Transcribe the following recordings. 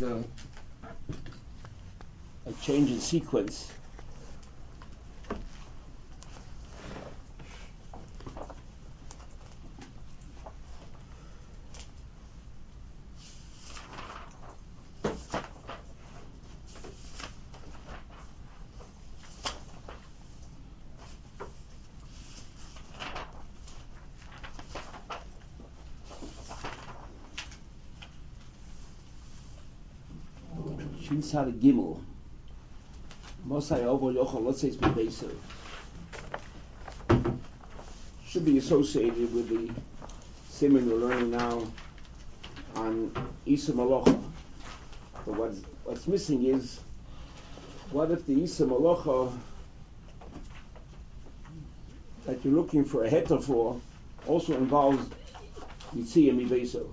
a change in sequence. Shin Sar Gimel. Mosai Ovo Yochel Lotzeis Bebeser should be associated with the simon we're learning now on Isa Malocha. But what's missing is, what if the Isa Malocha that you're looking for a heter for also involves Yitziyah Mibeso?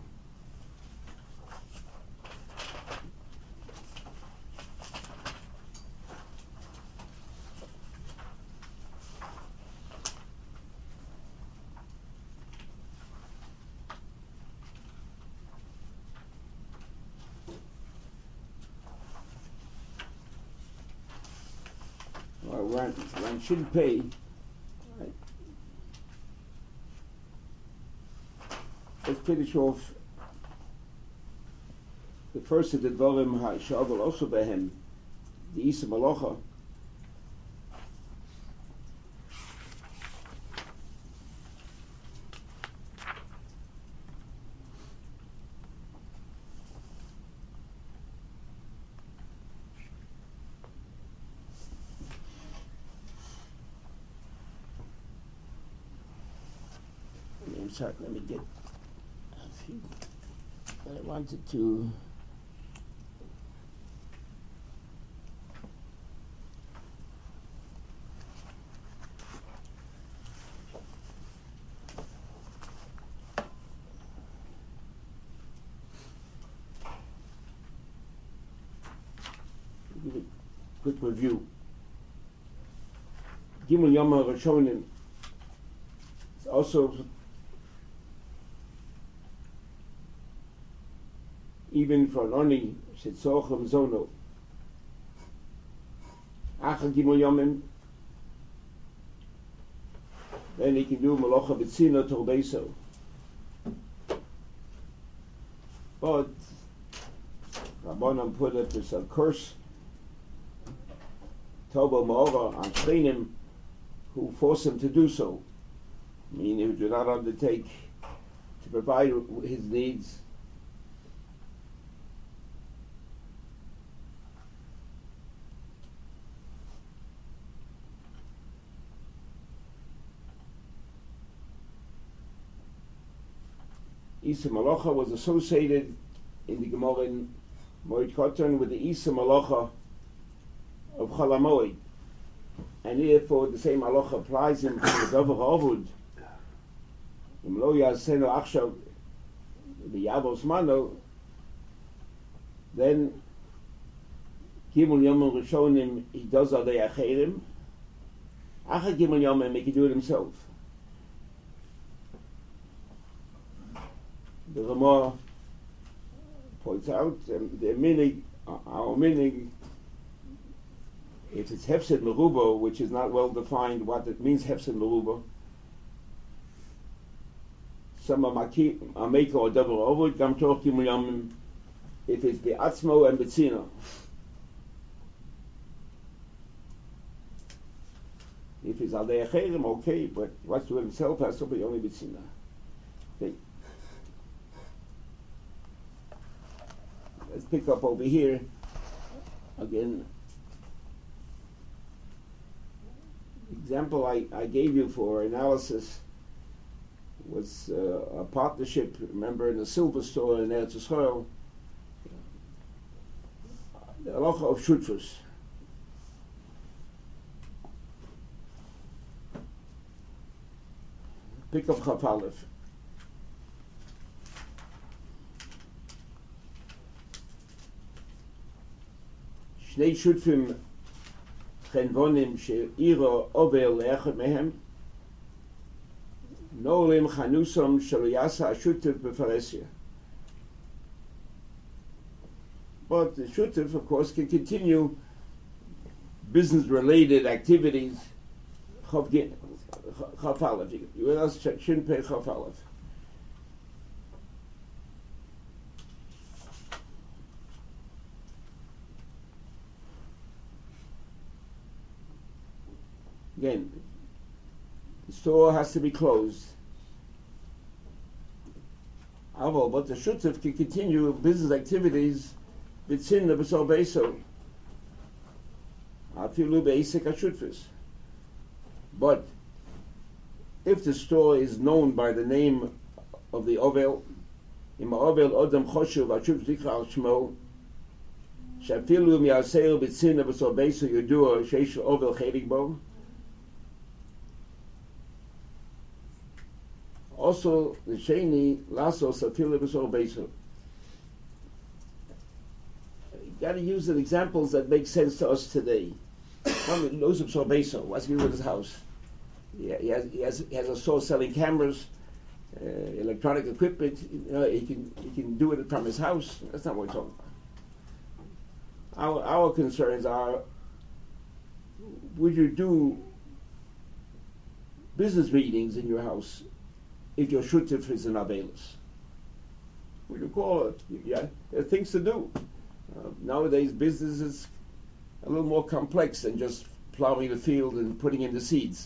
One should pay. Right. Let's finish off the first of the Dvarim HaShavel also behem, the Isa Malocha. Sorry, let me get a few that I wanted to. Give a quick review. Gimel Yom HaRishonim is also even for an oni shetzochem zono. Achal Gimel Yomim, then he can do Malocha B'tzina Torbeso. But Rabbanan put up this curse, Tobo Ma'ora on Shleinim, who force him to do so. Meaning, he do not undertake to provide his needs. Isa Malocha was associated in the Gemara in Moed Katan with the Isa Malocha of Chol HaMoed, and therefore the same Malocha applies him to the Dover Avud. Im lo yasenu achshav b'yavos mano, then Gimel Yom Rishonim he does Adei Acherim. Achar Gimel Yom he can do it himself. The Ramah points out our meaning, if it's Hefsed Meruba, which is not well defined what it means, Hefsed Meruba, some are Ameka or Double Ovud, Gam Torch Gimel Yomim, if it's Be'atzmo and Betzina. If it's Adei Acherim, okay, but what's to himself has to be only Betzina. Okay. Let's pick up over here again. The example I gave you for analysis was a partnership, remember, in the silver store in Eretz Yisrael, the halacha of shutfus. Pick up Chaf Aleph. Shnei shutfim chenvonim she'ira over le'echad mehem no olim chanusom shelo yasa ashutef befaresia. But the Shutif, of course, can continue business-related activities. Chav Aleph. You with us? Shin Pei Chav Aleph. Again, the store has to be closed. But the Shutif can continue business activities within the B'sor Beiso. Afilu Be'isek HaShutfis. But if the store is known by the name of the Ovel, Im Ovel Odam Choshev HaShutf Zikra Al Shmo, Shafilu Mi'aseu B'tzin B'sor Beiso Yudua Sheish Ovel Chelik Bo. Also, the Sheni Lasos Afilu B'sor Beiso. You got to use the examples that make sense to us today. One knows B'sor Beiso. What's he with his house? He has a store selling cameras, electronic equipment. He can do it from his house. That's not what we're talking about. Our concerns are: would you do business meetings in your house if your shutif is an avelus? Would you call it? Yeah, there are things to do. Nowadays, business is a little more complex than just plowing the field and putting in the seeds.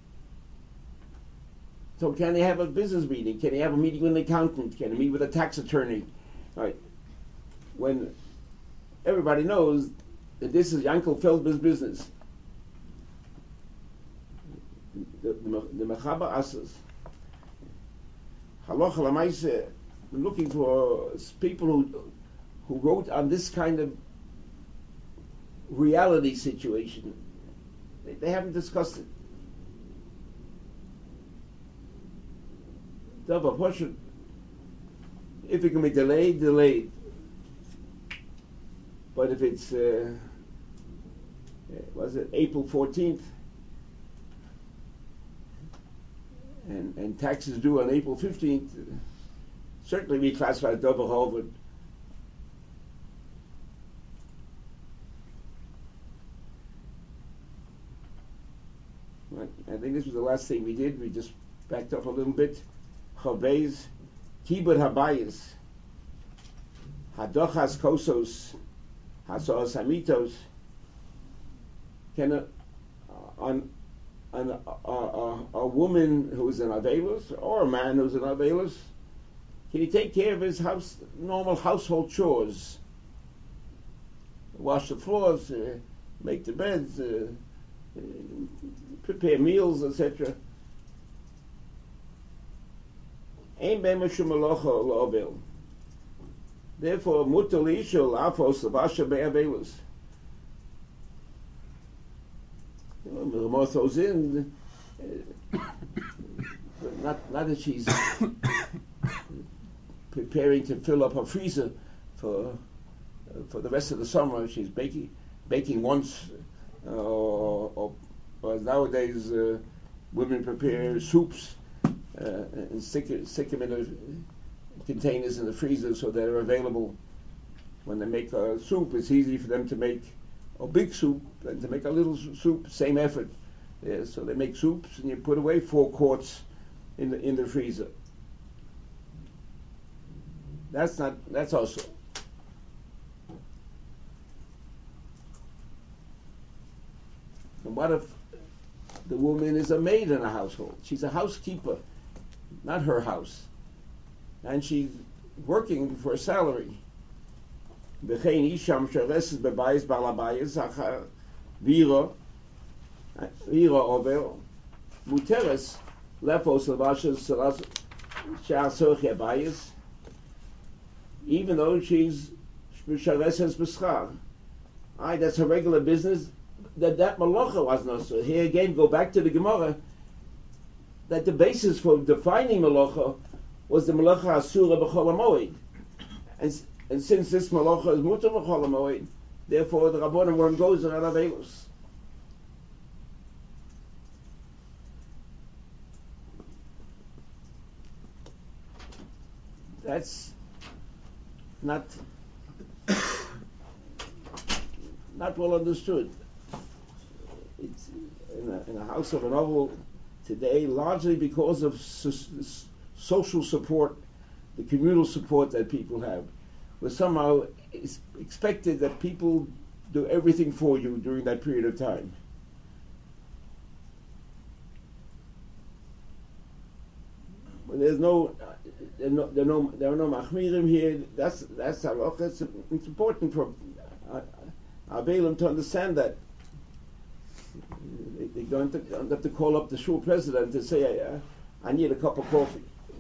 So can they have a business meeting? Can they have a meeting with an accountant? Can they meet with a tax attorney? Right. When everybody knows that this is Yankel Feldman's business. The Mechaber Asas. Halacha Lamaise, looking for people who wrote on this kind of reality situation. They haven't discussed it. If it can be delayed. But if it's was it April 14th and taxes due on April 15th, certainly we classify Dover Harvard. I think this was the last thing we did. We just backed up a little bit. Chavez, Kibud Habayis, Hadochas Kosos, Hasos Hamitos. Can a woman who's an Avelus or a man who's an Avelus, can he take care of his house, normal household chores? Wash the floors, make the beds, prepare meals, etc. Therefore, mutar l'isha l'afos l'vasha be'avelus. The more throws in, not that she's preparing to fill up her freezer for the rest of the summer. She's baking once, or nowadays women prepare soups and stick them in the containers in the freezer so they're available when they make a soup. It's easy for them to make a big soup than to make a little soup. Same effort. Yeah, so they make soups and you put away 4 quarts in the freezer. That's also. And what if the woman is a maid in a household? She's a housekeeper, not her house, and she's working for a salary. V'chein isham shereses bebayis balabayis vira over muteres lefos levashes she'asoch bayis, even though she's shereses b'schar. That's her regular business. That malacha was not so. Here again, go back to the Gemara, that the basis for defining malacha was the malacha asura b'chol hamoed, and since this malacha is mutar b'chol hamoed, therefore the Rabbanan weren't goes around avelus. That's not not well understood. It's in a house of a novel today, largely because of social support, the communal support that people have, where somehow it's expected that people do everything for you during that period of time. But there are no machmirim here. That's halacha. It's important for Avelim to understand that. They don't have to call up the shul president to say, I need a cup of coffee.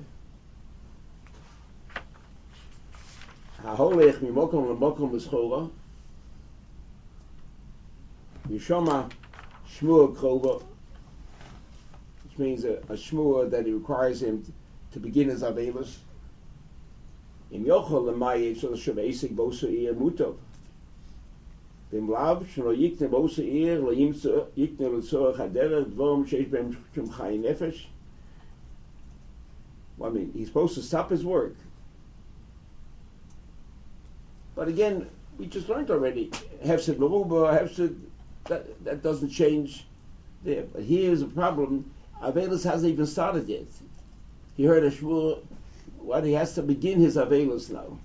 Ha'holech mimokom lemokom b'schora yishama shmua krova, which means a shmua that he requires him to begin his avelos. Im yochol l'mayet shel sheveisik bosa ir mutov. Dem lav shlo yikne bosa ir lo yimtze yikne l'tzorach haderech dvorim sheish beim shum chayin nefesh. Well, I mean, he's supposed to stop his work. But again, we just learned already. Hefsed meruba, hefsed, that doesn't change there. But here's a problem. Avelos hasn't even started yet. He heard a shvur, he has to begin his Avelos now.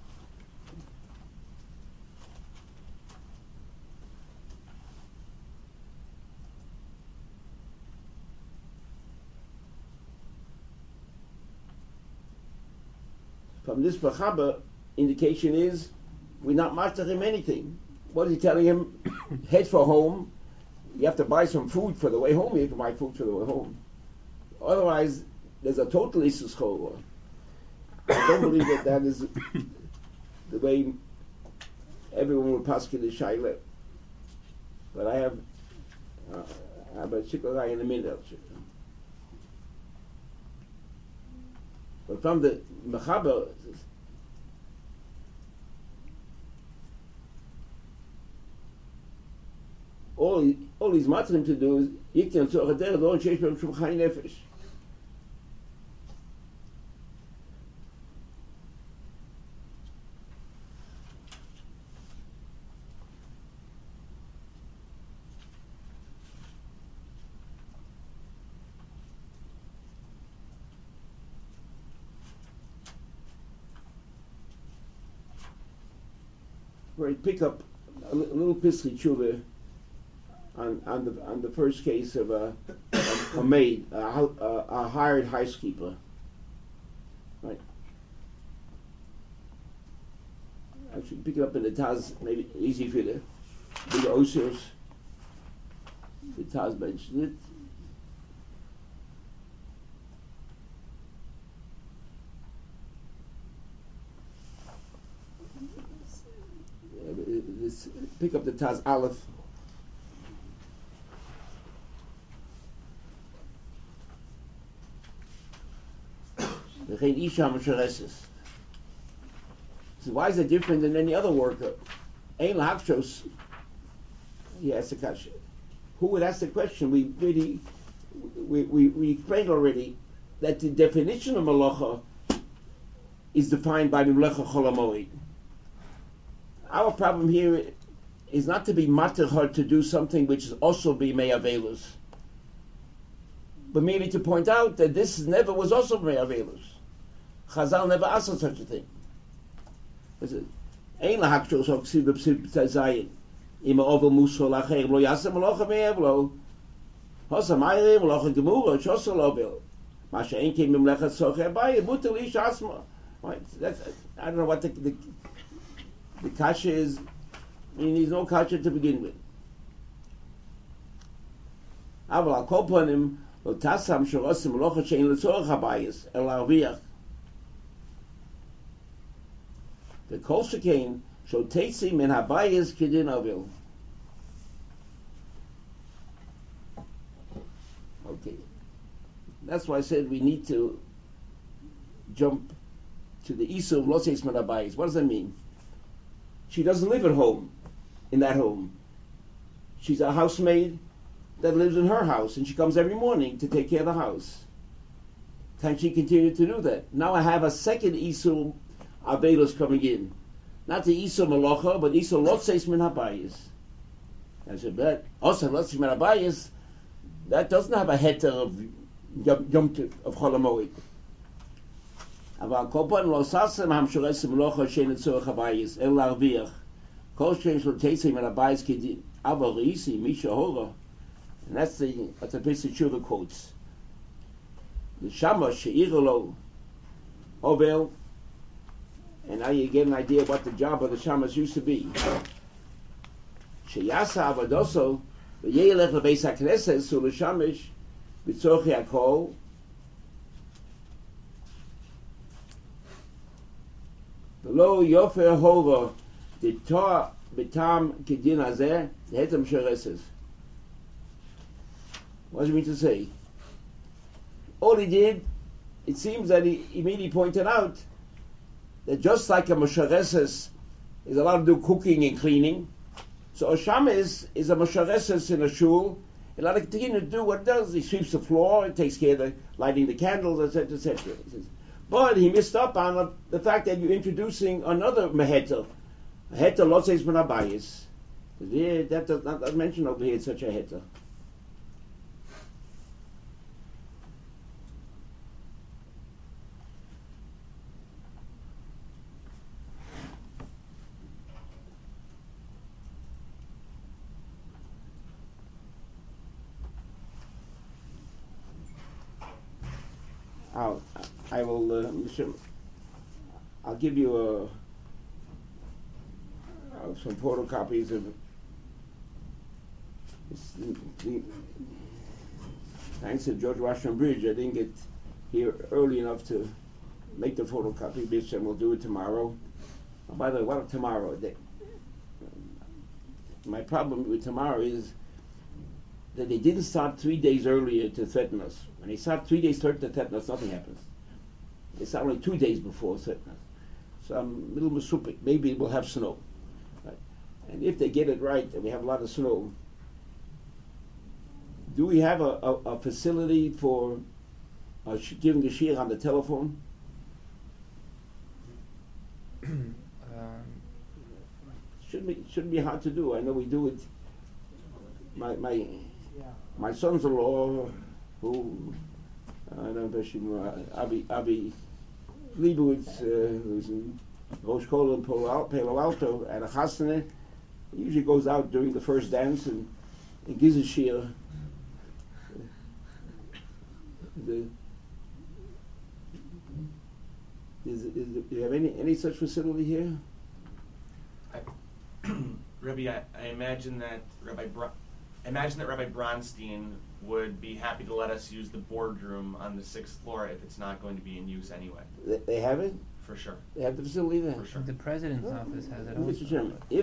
From this Bachaba, indication is we're not master him anything. What is he telling him? Head for home. You have to buy some food for the way home. You have to buy food for the way home. Otherwise, there's a total isus chorah. I don't believe that is the way everyone will pass the shaila. But I have a shikla in the middle. But from the Mechaber, all he's matrim to do is yikten tzorach haderech lo sheish beim shum chayin nefesh. Where he pick up a little pischei tshuva on the first case of a maid, a hired housekeeper, right? I should pick it up in the Taz, maybe easy for the big Osirs. The Taz mentioned it. Pick up the Taz Aleph. So why is it different than any other worker? Ein lahakshos. He asked the question. Who would ask the question? We explained already that the definition of malacha is defined by Mimlecha Chol HaMoed. Our problem here is not to be mater her to do something which is also be me'avelus, but merely to point out that this never was also me'avelus. Chazal never asked such a thing. Ein lahakshos hoksiv b'psib zayin. Ima ovel musol acher lo yasem malacha me'avlo. Hosa ma'ire malacha gemura chosa lo bil. Masha ein kim mimlecha tzorach abaye muter ish asma. Right? That's, I don't know what the kasha is. I mean, there's no kasha to begin with. Aval al kol panim lo tasam shorosim malacha shein letzorach abayis el arviach. The kol shekain shel teitzi min habayis kedin avil. Okay, that's why I said we need to jump to the issue of lo teitz min habayis. What does that mean? She doesn't live at home, in that home. She's a housemaid that lives in her house, and she comes every morning to take care of the house. Can she continue to do that? Now I have a second issue Avelos coming in. Not the Isur Malacha, but Isur Lotzeis Min Habayis. I said, but also Latzim Abayis, that doesn't have a heter of Yom of Cholamoid. אבל כל פעם לא ססם המשורס מלוכה שאין לצורך הבייס, אלא להרוויח. כל שאין שלו תצא מן הבייס כדין. אבל ראיסי, מי שהורה, and that's a piece of Tshuva quotes. The Shama she'ira lo Ovel, and now you get an idea what the job of the Shamas used to be. Sheyasa avadoso, v'yelech lebeis hakneses, so l'shamish, b'tzorchi hakol, v'lo yofer hova, d'tor b'tam kedin hazeh, hetem shereses. What does it mean to say? All he did, it seems that he immediately pointed out that just like a Moshareses is allowed to do cooking and cleaning, so a Shamis is a Moshareses in a shul, allowed to continue to do what it does. He sweeps the floor, he takes care of the, lighting the candles, etc., etc. But he missed up on the fact that you're introducing another Meheter. Heter Lotzeis Ben Abayis. That does not mention over here such a Heter. I will. I'll give you some photocopies of. Thanks to George Washington Bridge, I didn't get here early enough to make the photocopy. Bitch, and we'll do it tomorrow. Oh, by the way, what tomorrow? My problem with tomorrow is that they didn't start 3 days earlier to threaten us. When they start 3 days earlier to threaten us, nothing happens. They start only 2 days before threatening us. So I'm a little masupik. Maybe we'll have snow. Right? And if they get it right, and we have a lot of snow, do we have a facility for giving a shir on the telephone? Shouldn't be hard to do. I know we do it. My sons-in-law, who I don't know, Abi Leibowitz, who's in Rosh Kol and Palo Alto at a chasana, he usually goes out during the first dance and gives a shir. Do you have any such facility here? Rabbi, I imagine that Rabbi Bronstein would be happy to let us use the boardroom on the 6th floor if it's not going to be in use anyway. They have it? For sure. They have the facility there? For sure. The president's office has it also. Mr. Chairman, if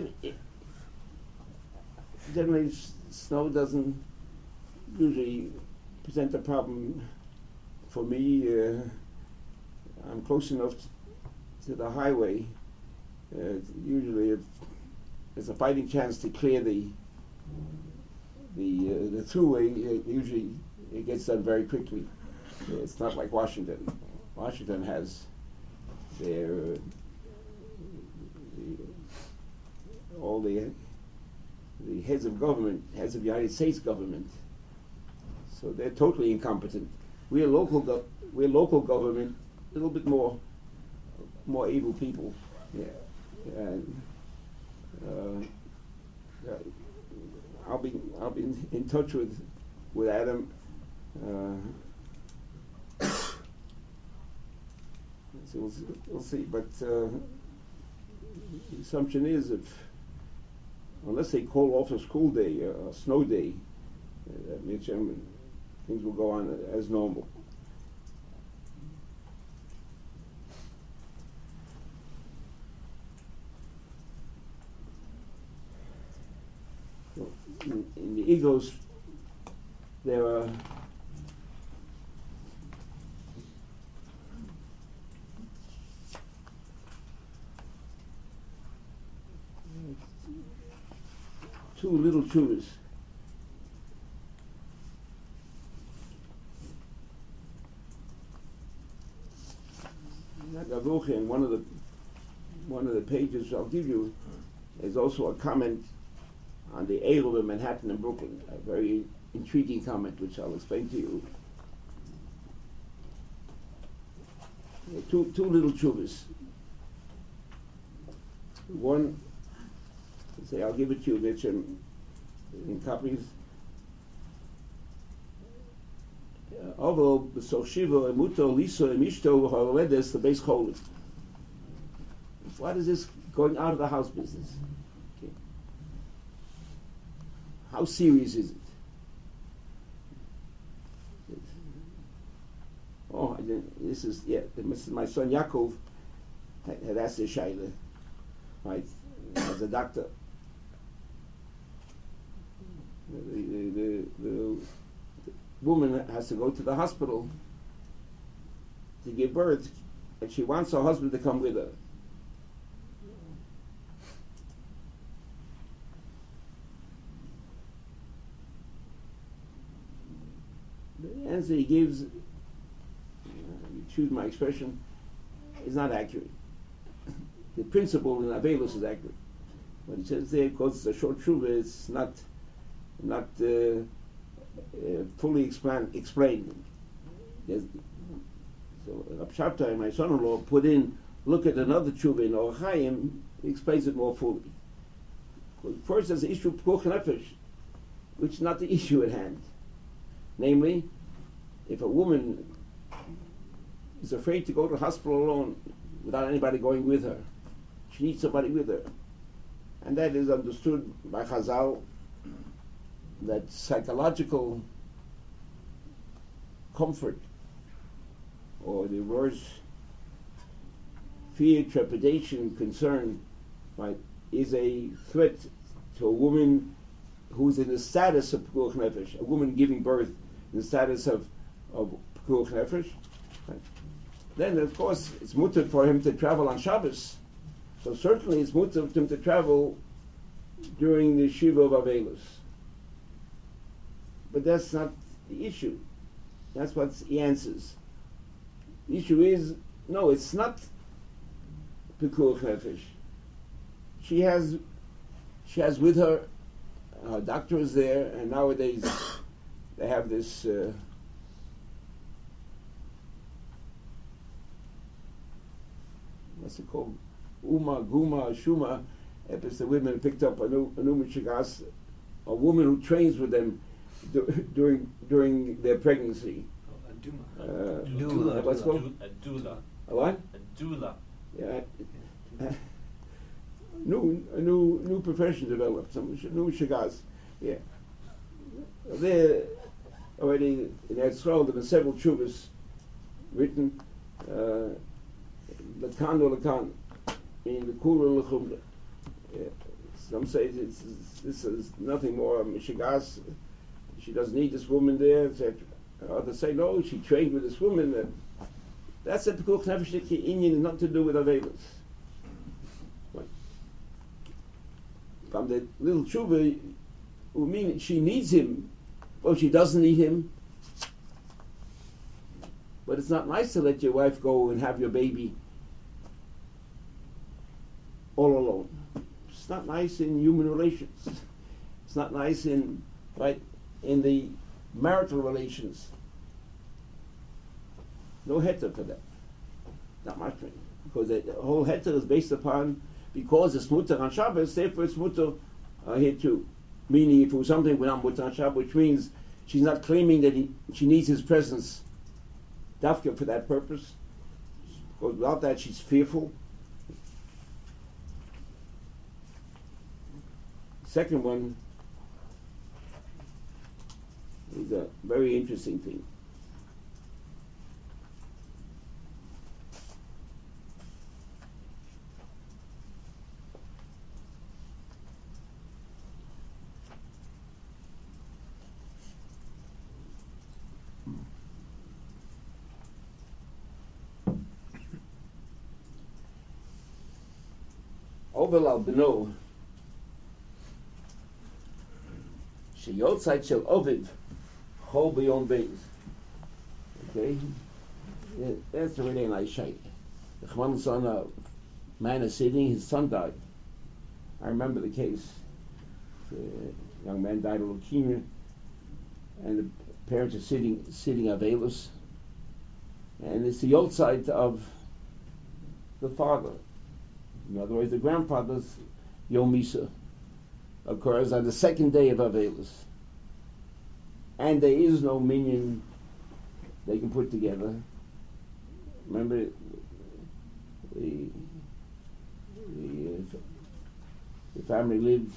generally snow doesn't usually present a problem for me. I'm close enough to the highway. Usually if there's a fighting chance to clear the throughway, usually it gets done very quickly. It's not like Washington. Washington has their all the heads of government, heads of the United States government. So they're totally incompetent. We're local government, a little bit more able people. Yeah. And I'll be in touch with Adam. So we'll see. But the assumption is unless they call off a school day, a snow day, things will go on as normal. In the Eagles, there are two little chuvas. In one of the pages I'll give you, there's also a comment on the Eruv in Manhattan and Brooklyn. A very intriguing comment, which I'll explain to you. Two little tshuvas. One, say, I'll give it to you, Mitch, in copies. Ovo b'soch shiva emuto lisa emishto ha'oledes the base cholet. What is this going out of the house business? Okay. How serious is it? Oh, this is my son Yaakov had asked the shaila, right? As a doctor, the woman has to go to the hospital to give birth, and she wants her husband to come with her. The answer he gives, choose my expression, is not accurate. The principle in Avelus is accurate. What he says there, because it's a short tshuva, it's not fully explained. So Rav Shabtai, my son-in-law, look at another tshuva in Orach Chaim, he explains it more fully. First, there's the issue of Pekuach Nefesh, which is not the issue at hand. Namely, if a woman is afraid to go to the hospital alone without anybody going with her, she needs somebody with her. And that is understood by Chazal, that psychological comfort, or the words fear, trepidation, concern, right, is a threat to a woman who's in the status of Pekuach Nefesh, a woman giving birth in the status of Pekuach Nefesh. Right. Then, of course, it's mutter for him to travel on Shabbos. So certainly it's mutter for him to travel during the Shiva of Avelus. But that's not the issue. That's what he answers. The issue is, no, it's not Pekuach Nefesh. She has with her doctor is there, and nowadays they have this what's it called? Guma, Shuma. If the women picked up a new Michigas, a woman who trains with them during their pregnancy. A doula. What's called? A doula. A what? A doula. Yeah. A new profession developed. Some new shigas. Yeah. There already in that scroll there been several tshuvas written. Lakan or lakan, meaning the kula l'chumra. Some say this is nothing more mishigas. She doesn't need this woman there, etc. Others say no, she trained with this woman. That's a Pekuach Nefesh Inyan, nothing to do with Avelus. From the little tshuva, who mean she needs him, or she doesn't need him. But it's not nice to let your wife go and have your baby all alone. It's not nice in human relations. It's not nice in the marital relations. No heter for that. Not much, because the whole heter is based upon, because it's mutter on Shabbos, therefore it's mutter here too. Meaning, if it was something without mutter on Shabbos, which means she's not claiming that she needs his presence dafka for that purpose, because without that she's fearful. Second one is a very interesting thing. Ovel al beno sheyotzai shel oviv chol b'yom beis. Okay, yeah, that's a really nice shape. The Chman son, a man is sitting, his son died. I remember the case. young man died of leukemia, and the parents are sitting Avelis, and it's the old side of the father. In other words, the grandfather's Yom Misa occurs on the second day of Avelis, and there is no minyan they can put together. Remember, the family lived,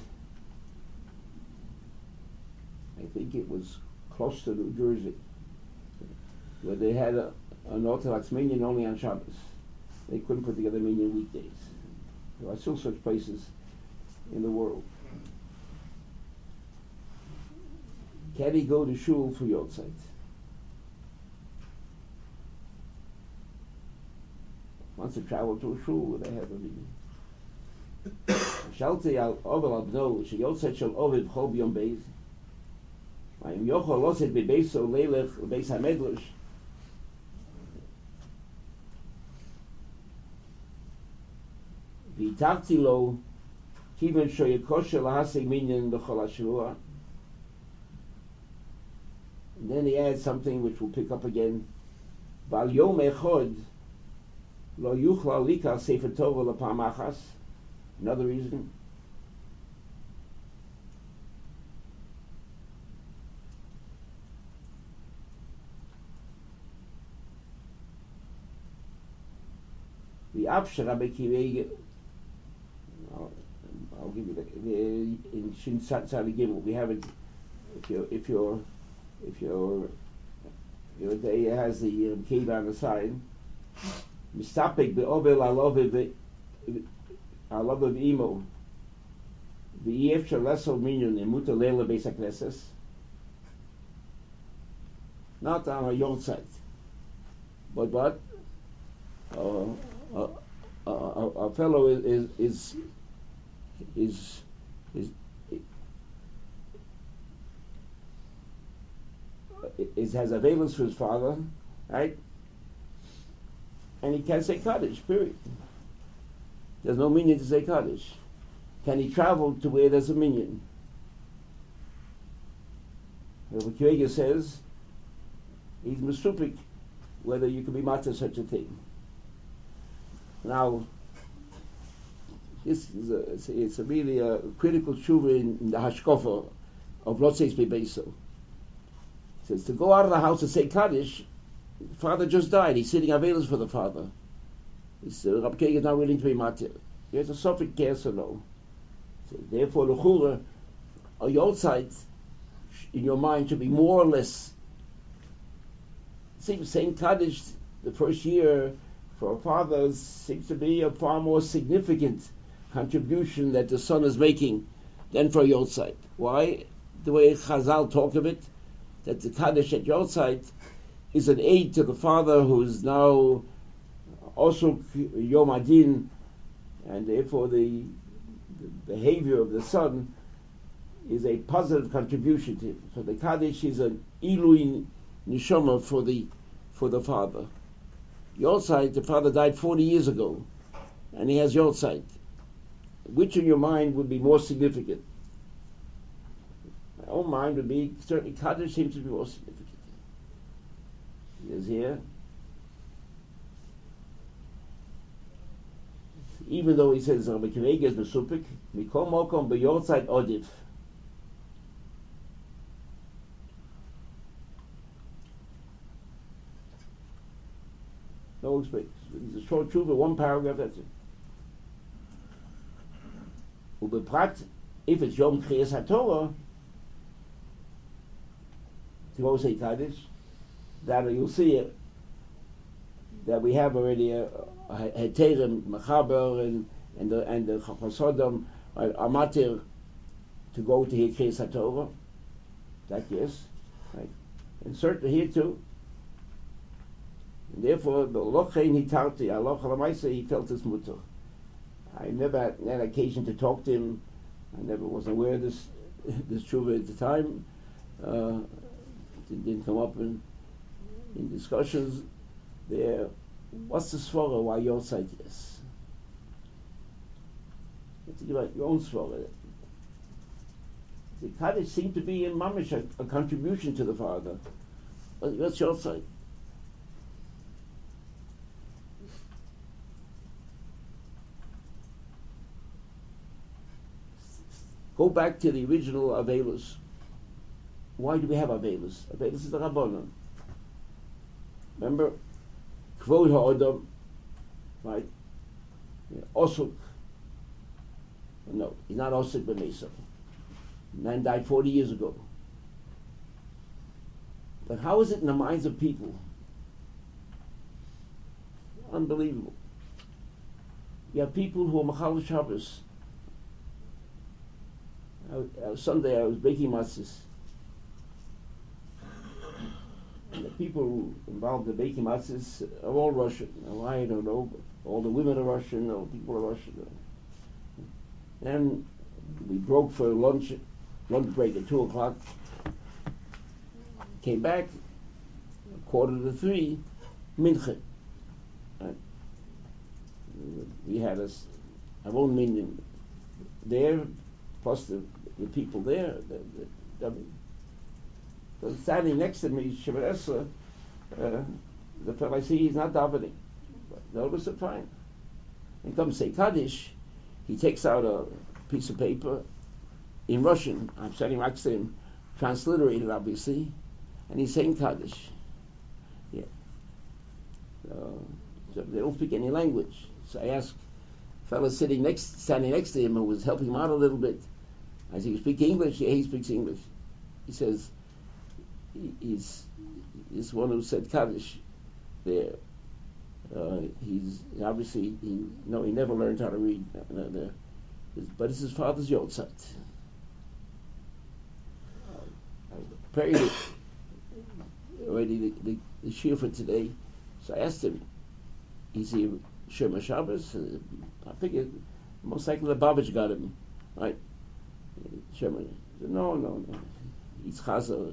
I think it was close to New Jersey, where they had an Orthodox minyan only on Shabbos. They couldn't put together minyan weekdays. There are still such places in the world. Can he go to shul for Yotzeit? Wants to travel to a shul where they have a minyan. Shalti al ovel abno sheyotzeit shel ovid chol b'yom beis. Vayim yochol loset b'beiso leilech beis hamedlush. V'yitakti lo kiven shoyekosher lahasig minyan b'chol hashvua. And then he adds something which we'll pick up again. Val yom echod lo yuchla lika sefer Torah l'pam achas. Another reason. The Abshar Rabbi Kiva, I'll give you in Shin Tzadi Gimel. We have it. If your day has the Kiva on the side. Mistapik be'ovel alav imo. V'yef shel lesel minyan imuta leila beis hakneses. Not on a Yotzeit, but a fellow is has a valence for his father, right? And he can't say Kaddish, period. There's no minyan to say Kaddish. Can he travel to where there's a minyan? Rabbi Kiva says he's mesupik whether you can be matzah such a thing. Now, this is it's really a critical tshuva in the hashkofa of Lotzeis Bebeso. It says to go out of the house and say Kaddish, the father just died. He's sitting available for the father. Rabbi Kiva is not willing to be matzah. There's a sophic yes or no. So therefore, l'chura, a Yotzeit in your mind should be more or less. Seems saying Kaddish the first year for a father seems to be a far more significant contribution that the son is making than for a Yotzeit. Why? The way Chazal talk of it, that the Kaddish at Yotzeit is an aid to the father who is now also Yom Adin, and therefore the behavior of the son is a positive contribution to him. So the Kaddish is an Ilui Neshama for the father. Yotzeit, the father died 40 years ago, and he has Yotzeit. Which in your mind would be more significant? My own mind would be, certainly Kaddish seems to be more significant. He is here. Even though he says Rabbi Kiva is mesupik, mikol mokom beyotzeit odif. No space. It's a short tshuva, one paragraph, that's it. Ubeprat, if it's Yom Kriyas HaTorah, to go say Kaddish, that you'll see it, that we have already a Heterem, Mechaber, and the Chasodom are matir to go to hear Kriyas HaTorah. That yes, right? And certainly here too. And therefore, the Lochein Hitarti, Allah Chalamaisa, he felt his mutter. I never had occasion to talk to him. I never was aware of this tshuva at the time. It didn't come up in discussions there. What's the svara? Why Yotzeit yes? You have to give out your own svara. The Kaddish seemed to be in mamish a contribution to the father. What's your side? Go back to the original Avelus. Why do we have Avelus? Avelus is the Rabbanon. Remember, Kvod HaOdam, right? Osuk. No, he's not Osuk B'Mesach. Man died 40 years ago. But how is it in the minds of people? Unbelievable. You have people who are Machal Shabbos. Sunday I was baking matzahs. And the people who involved in baking matzahs are all Russian. Why, I don't know, but all the women are Russian, all the people are Russian. And we broke for lunch break at 2 o'clock. Came back, 2:45, mincha. We had our own minyan there, plus the people there. So standing next to me, Shevet Esra, the fellow I see, he's not davening. But notice it fine. And comes say Kaddish, he takes out a piece of paper in Russian. I'm standing next to him, transliterated obviously, and he's saying Kaddish. Yeah. So they don't speak any language. So I asked a fellow standing next to him who was helping him out a little bit. I said, "You speak English?" Yeah, he speaks English. He says, he's one who said Kaddish there. He's obviously, he never learned how to read there. But it's his father's Yotzat. I prayed already the shir for today. So I asked him, is he Shema Shabbos? I figured most likely the Babbage got him, right? Shema. Said, no. He's Chaza.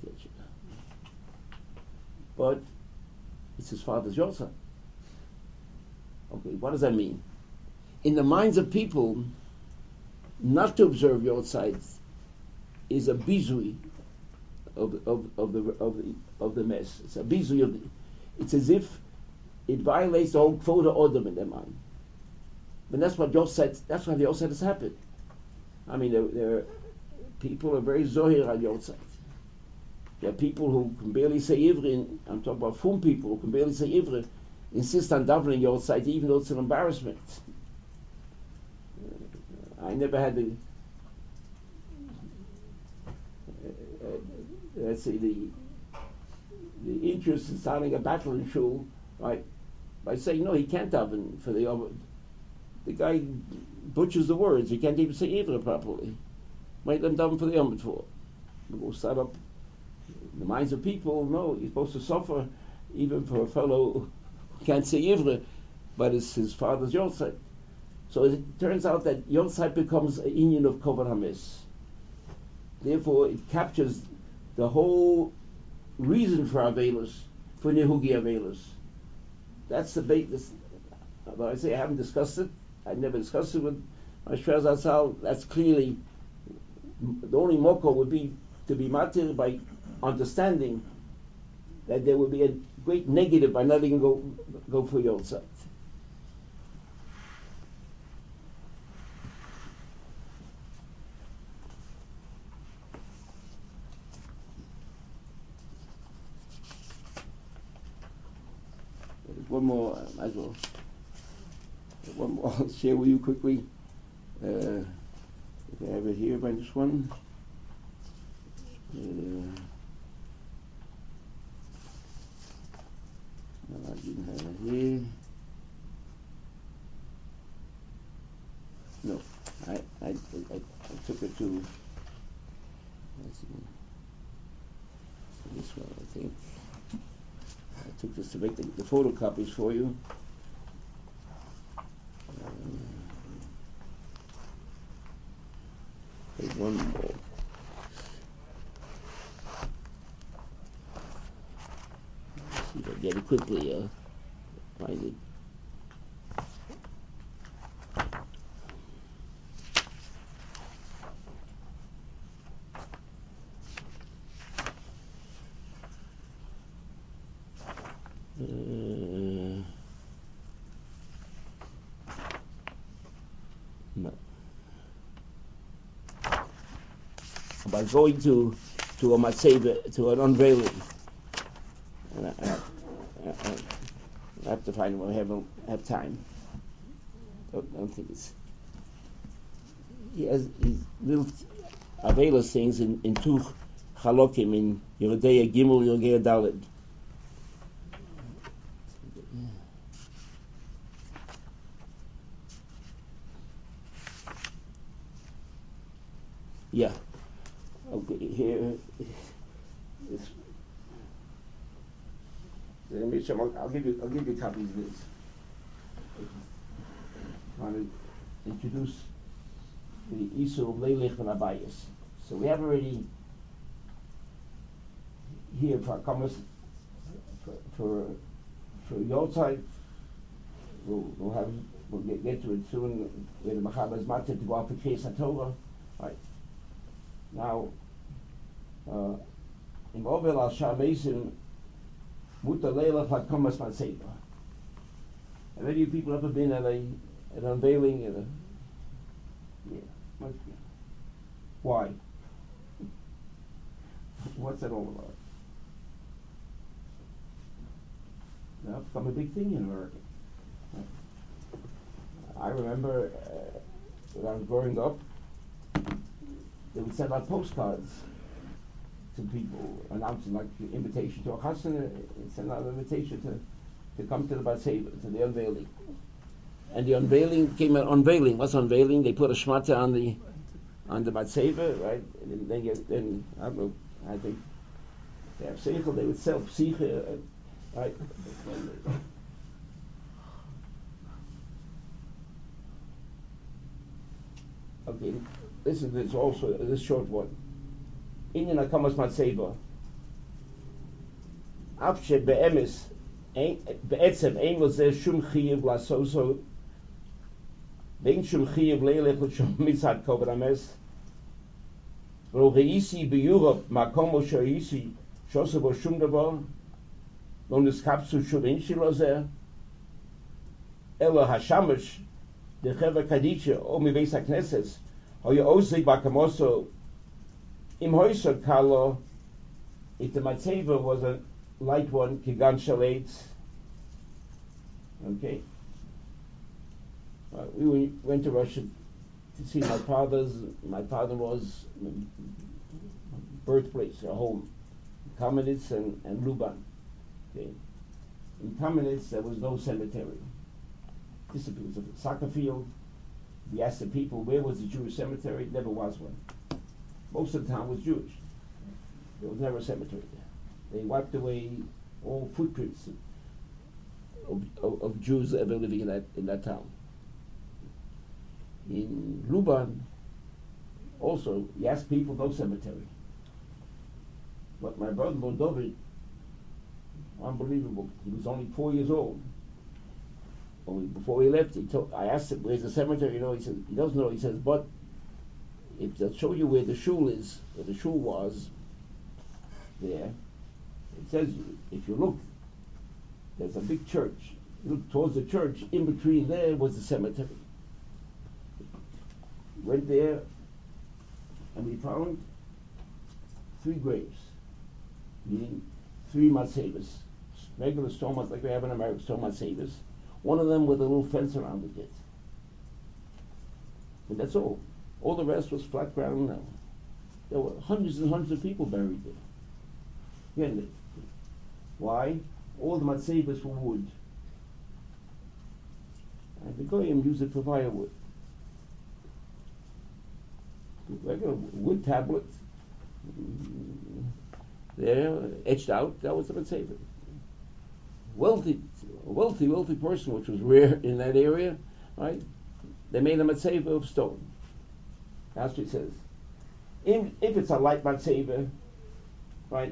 But it's his father's Yotzat. Okay, what does that mean? In the minds of people, not to observe Yotzat is a bizui of the mess. It's a bizui it's as if it violates the whole Kvod HaOdam in their mind. But that's what Yotzat. That's why the Yotzat has happened. I mean, there people are very zohir on Yotzat. There are people who can barely say Ivri. I'm talking about Fum people who can barely say Ivri. Insist on davening Yotzat even though it's an embarrassment. I never had the let's say the interest in starting a battle in shul, right? By saying no, he can't daven for the guy butchers the words. He can't even say Ivra properly. Might let him daven for the Yom Tov. We'll start up in the minds of people. No, you're supposed to suffer even for a fellow who can't say Ivra, but it's his father's Yotzat. So it turns out that Yotzat becomes an union of Kovod HaMes. Therefore, it captures the whole reason for Avelus, for Nehugi Avelus. That's the bait. But I say I haven't discussed it. I never discussed it with my Shraz Atzal. That's clearly the only moko would be to be matir by understanding that there would be a great negative by not letting go for Yotzat. One more, as well. One more, I'll share with you quickly. If I have it here by this one. I didn't have it here. No, I took it to. Let's see. This one, I think. I took this to make the photocopies for you. Take one more. Let's see if I get it quickly. Find it. by going to a matzeva, to an unveiling. And I have to find when I have time. Don't think it's. He's little Avelos things in two chalokim in Yeridea Gimel, Yeridea Daled. Yeah. Okay, here. I'll give you copies of this. I want to introduce the Isur of Leilich and Abayis. So we have already here for commerce for your side. We'll get to it soon. Where the Machaber's Matzah to go out for Kriyas HaTorah. Right now, in Ovel al Shamesim, Muta Leila Fatkomas Matzeva. Have any of you people ever been at an unveiling? Yeah. Why? What's that all about? Now, it's become a big thing in America. I remember when I was growing up, they would send out postcards to people announcing, like, invitation to a chasana, send out an invitation to come to the Batseva, to the unveiling. And the unveiling came an unveiling. What's unveiling? They put a shmata on the Batseva, right? And then I don't know, I think they have seichel, they would sell psiche, right? Okay, listen to this also, this short one. Inyan HaKamas Matzeva. Afshe be'emes, be'etzem, ein lozeh shum chiyev lasoso, ve'in shum chiyev leilech l'shum mitzad koved ames, v'lo re'isi be'Europe, makomo she'isi, shose bo shum davar, lo niskapsu shum inshi lozeh, elo hashamash, the Cheva Kadisha, o mi veis HaKnesses, ho ye osei bakamoso, im hoysot kalo, if the Matzeva was a light one, kigan shalates. Okay. We went to Russia to see my father-in-law's birthplace, a home, Kamenitz and Luban. Okay. In Kamenitz there was no cemetery. This was a soccer field. We asked the people, where was the Jewish cemetery? Never was one. Most of the town was Jewish. There was never a cemetery there. They wiped away all footprints of Jews ever living in that town. In Luban, also, you asked people, no cemetery. But my brother-in-law David, unbelievable, he was only 4 years old. Before he left, I asked him, where's the cemetery? He said, he doesn't know. He says, but if they'll show you where the shul is, where the shul was, there, it says, if you look, there's a big church. You look towards the church, in between there was the cemetery. We went there, and we found 3 graves, meaning 3 matzevas, regular stone matzevas, like we have in America, stone matzevas. One of them with a little fence around it. And that's all. All the rest was flat ground now. There were hundreds and hundreds of people buried there. Again, why? All the matzevas were wood. And the Goyim used it for firewood. Regular wood tablet, there, etched out, that was the matzeva. Wealthy person, which was rare in that area, right? They made a matzeva of stone. That's what it says. If it's a light matzeva, right,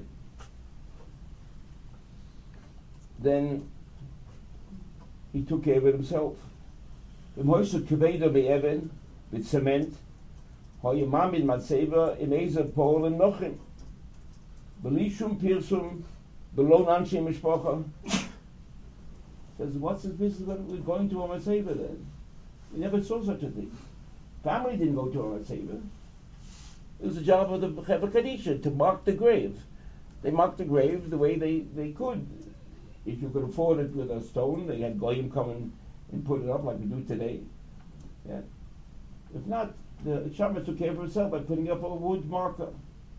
then he took care of it himself. Im Häuser Kaveda be'even, with cement, hoye mamid matzeva im ezer Polen nochim. Belishum pirsum, belon anshim mishpacha. Says, what's the business when we're going to a matzeva then? We never saw such a thing. Family didn't go to a matzeva. It was the job of the Chevra Kadisha to mark the grave. They marked the grave the way they could. If you could afford it with a stone, they had goyim come and put it up like we do today. Yeah. If not, the Shabbos took care of itself by putting up a wood marker.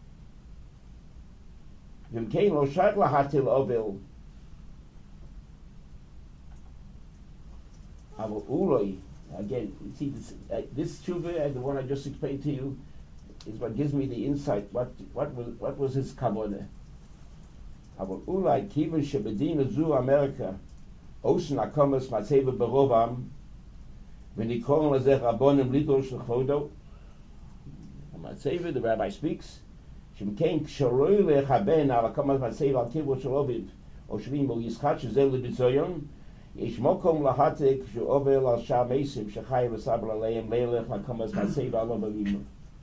Again, you see this tshuva and the one I just explained to you is what gives me the insight. What was his kavanah? Aber ulai kiven shebedina zu America, ocean akomas matzeva berovam, when he called lazech abonim lidol shlechodo. Matzeva, the rabbi speaks. Shemkein ksharoi lechaben al akomas matzeva al kivu shaloviv, o shvim o yischat shezel lebizoyon. Yesh mokom lahatek sheovel al shah mesim shechai v'sabel aleim leilech lakomas matzeva al avavim.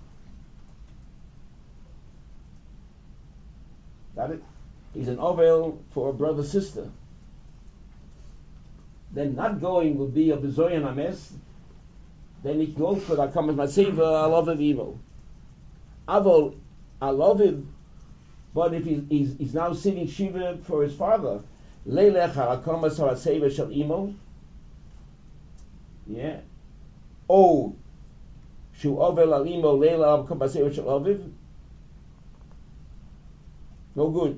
Got it? He's an ovel for a brother-sister. Then not going will be a bezoyan ames. Then he can go for the kamas maseva alav evil. Avol alaviv, but if he's now sitting shiva for his father, leilech hakamas haseva shel imo. Yeah. Oh, shu ovel alimo leila hakamas haseva shel aviv. No good.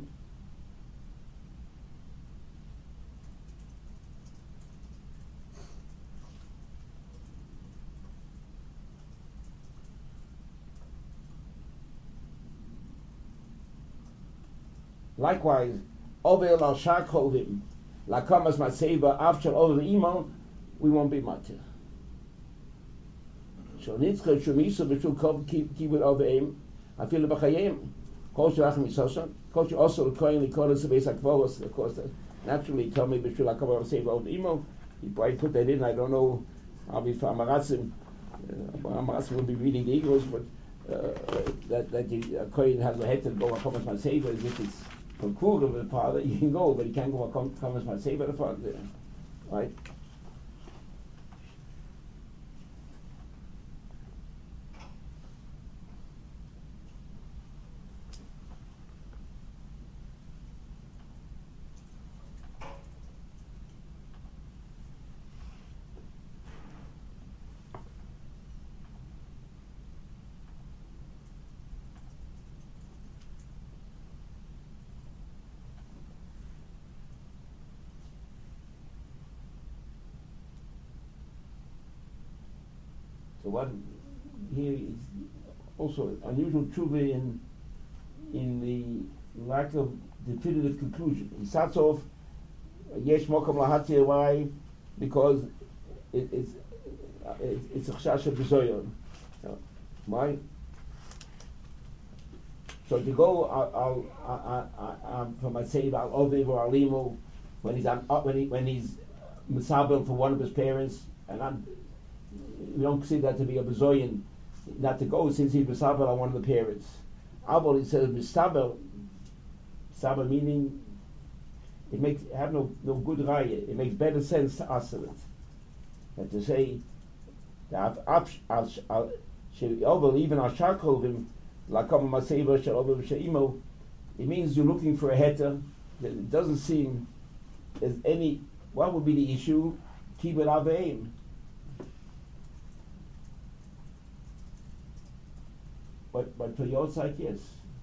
Likewise, Ovel al Shakhovim, Lakamas Maseva, after over the imo, we won't be matir. So Nitzcha Shumisa B'Shul Kov keep it over him. I feel the B'Chayim. Kosher Achim Yisoshan. Kosher also the Kohen Likolas the Beis HaKvolos. Of course, naturally tell me B'Shul Lakamas Maseva over the imo. He probably put that in. I don't know. I'll be for Amaratzim. Amaratzim will be reading the Eagles, but that the Kohen has a head to go Lakamas Maseva as if it's from Kura with the father, you can go, but you can't go come as my savior the father, right? So what here is also unusual tshuva in the lack of definitive conclusion. He starts off yesh mokom lahatir. Why? Because it's a chashash of bezoyon. Why? So to go from I say al oviv or alimo when he's misabel for one of his parents, and we don't see that to be a bezoyin, not to go since he's misabel on one of the parents. Avol, he says misabel meaning it makes have no good raya. It makes better sense to us than to say that even Asharkovim Lakam Maseva Shalom Sheimo, it means you're looking for a heter. It doesn't seem as any. What would be the issue? Keep it aveim. But for your side, yes.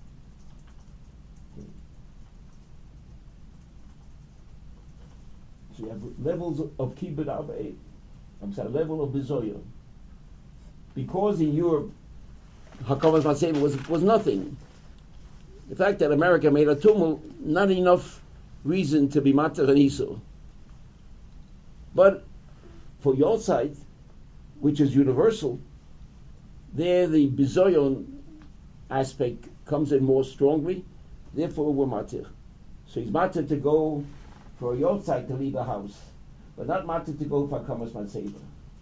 So you have levels of kibbut aveim. I'm sorry, level of bizoyon. Because in Europe, Hakamas Maseva was nothing. The fact that America made a tumult, not enough reason to be matar and iso. But for your side, which is universal, there the bizoyon aspect comes in more strongly. Therefore, we're matir. So he's matir to go for your side to leave the house, but not matir to go for Hakamas Maseva.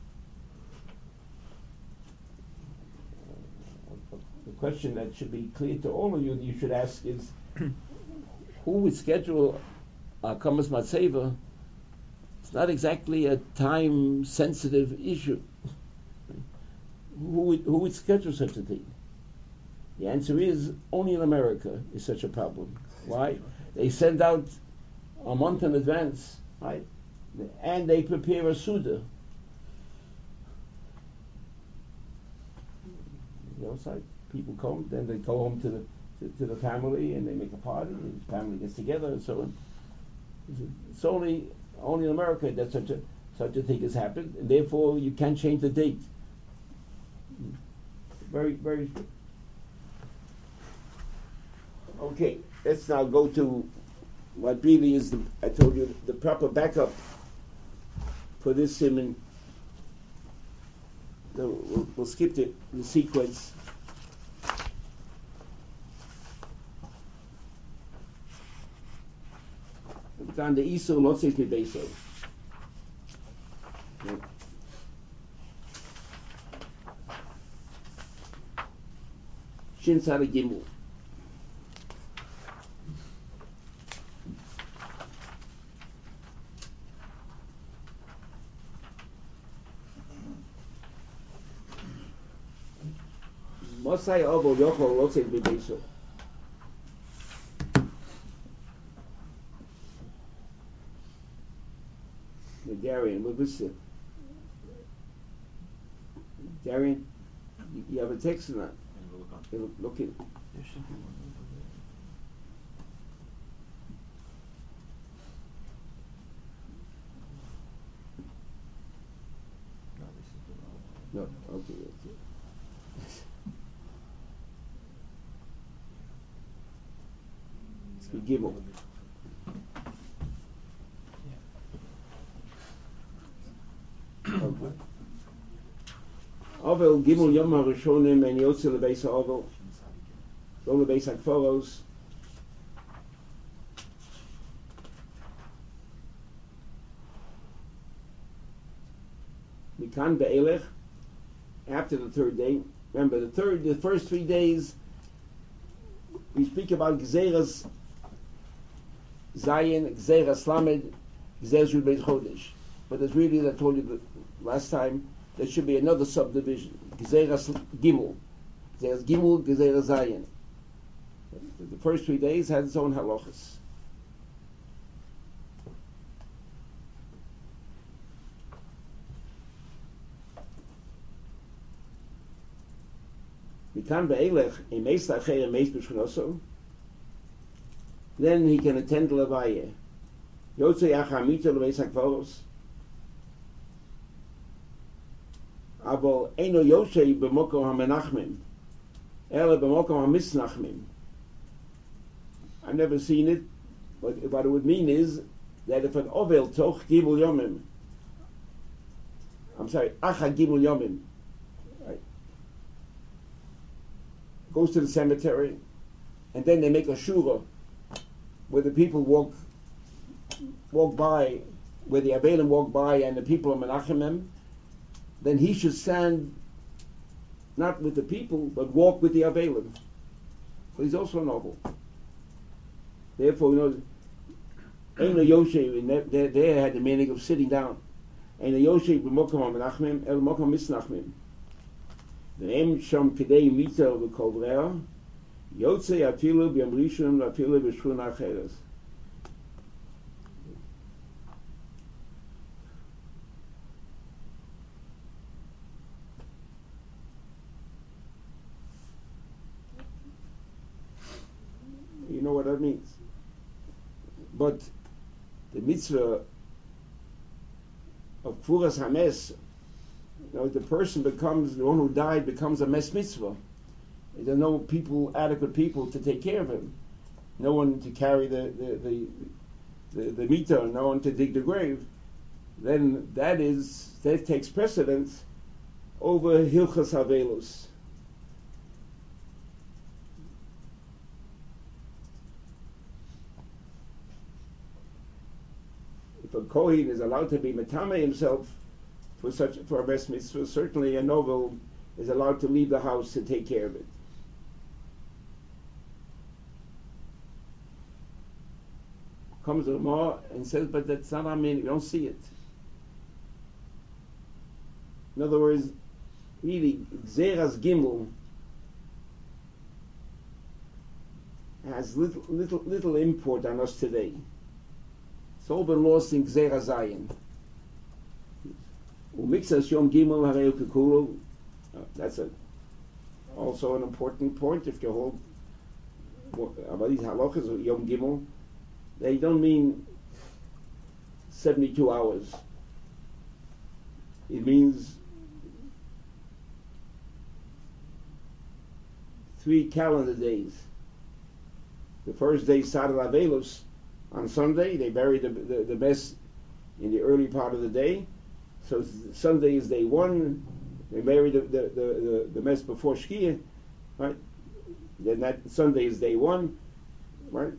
The question that should be clear to all of you should ask is, who would schedule Hakamas Maseva? It's not exactly a time-sensitive issue. Who would schedule such a thing? The answer is only in America is such a problem. Why? They send out a month in advance, right? And they prepare a Suda. It's like people come, then they go home to the family and they make a party, and the family gets together and so on. It's only in America that such a thing has happened, and therefore you can't change the date. Very, very. Okay, let's now go to what really is I told you the proper backup for this simon. So we'll skip the sequence. On the Isur Lotzis Mibeso. Shin Tzad Gimel. Mosai Ovo Yochol Lotzis Mibeso. Darian, what was it? Darian, you have a text or not? Look at. There should be one over there. No, this is the wrong one. No, okay, that's it. Gimel. Okay. Ovel Gimel Yom HaRishonim and Yotze Lebeis HaOvel Lo Lebeis HaKforos Mikan Be'elech after the third day. Remember the first 3 days we speak about Gzeras Zayin, Gzeras Lamed, Gzeras Yud Beis Chodesh. But there's really, as I told you last time, there should be another subdivision. Gezeras Gimel. Gezeras Gimel, Gezeras Zayin. The first 3 days had its own halachas. Mikan be'elech, a meis la'acher, a meis b'shchonoso. Then he can attend the Levaya. Yotze yachar mito lebeis hakvoros. Aber eino Yoshei b'mokom hamenachmim, ele b'mokom hamisnachmim. I've never seen it, but what it would mean is that if an ovel toch gimul yomim, acha gimul yomim, right, goes to the cemetery, and then they make a shura where the people walk by, where the Avelim walk by, and the people are menachemim. Then he should stand not with the people, but walk with the Avelim. So he's also noble. Therefore, Ein Yoshe, they had the meaning of sitting down. Ein Yoshe b'mokom hamenachmim, el mokom misnachmim. V'em sham kedei mita v'kol v'rea, yotze afilu b'yom rishon afilu b'shchuna acheres. You know what that means. But the mitzvah of Kfuras HaMes, the person becomes, the one who died becomes a mes mitzvah. There are no people, adequate people to take care of him. No one to carry the mita, no one to dig the grave. Then that takes precedence over Hilchas Havelus. If a Kohen is allowed to be metame himself for a best mitzvah, certainly a novel is allowed to leave the house to take care of it. Comes the Ramah and says, but that's not our meaning, we don't see it. In other words, really, Xeras Gimel has little import on us today. It's all been lost in Gzeira Zayin. Umixas Yom Gimel Hareu Kekulu. That's also an important point. If you hold about these halachas of Yom Gimel, they don't mean 72 hours. It means 3 calendar days. The first day, Sadar Avelus, on Sunday, they bury the mess in the early part of the day. So Sunday is day 1. They bury the mess before Shkia, right? Then that Sunday is day 1, right?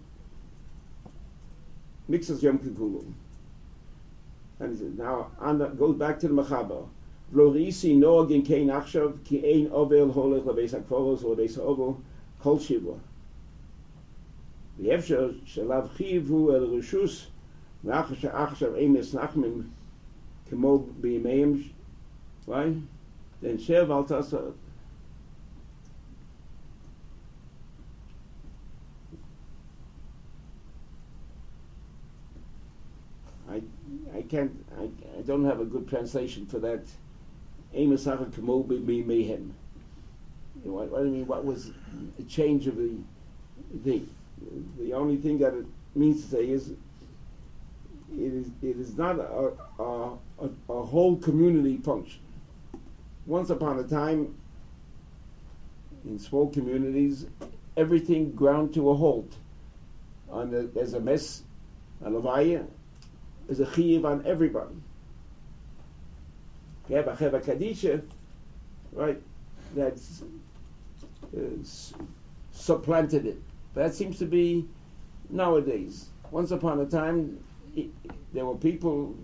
Mixes Yom Kippur. And now goes back to the Mechaber. V'lo noag in kein achshav ki ein ovel holech lebeis hakvoros or lebeis ha'ovel kol shiva. V'yevshar shelav chivu el rishus v'achar she'achshav emes nachmim kemo b'yimeim, right? Then shev al tasa. I don't have a good translation for that. Amos Achar Kemo B'Mehem. What do you mean? What was the change of the thing? The only thing that it means to say is it is not a whole community function. Once upon a time, in small communities, everything ground to a halt. There's a mess, a levaya. There's a chiyuv on everybody. You have a cheva kadisha, right? That's supplanted it. That seems to be nowadays. Once upon a time, there were people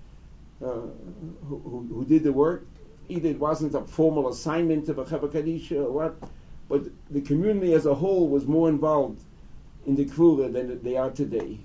who did the work. Either it wasn't a formal assignment of a cheva kadisha or what, but the community as a whole was more involved in the kvura than they are today.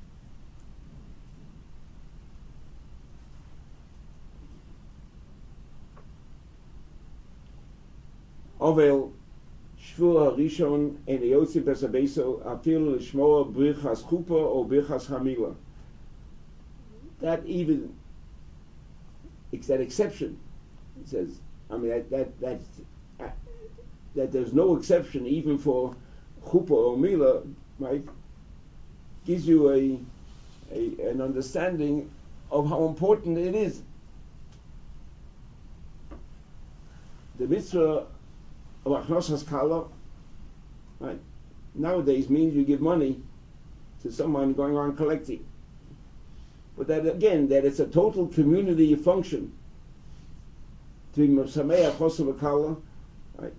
Ovel Shvur HaRishon and Yotzim Besabeso Afil Shmoa Birchas Chupa or Birchas Hamila. That even, it's that exception. It says, I mean that there's no exception even for Chupa or Mila, right? Gives you an understanding of how important it is. The mitzvah of Achnosas Kala, right, nowadays means you give money to someone going around collecting. But that again, that it's a total community function to be Sameach Chosav Kala, right?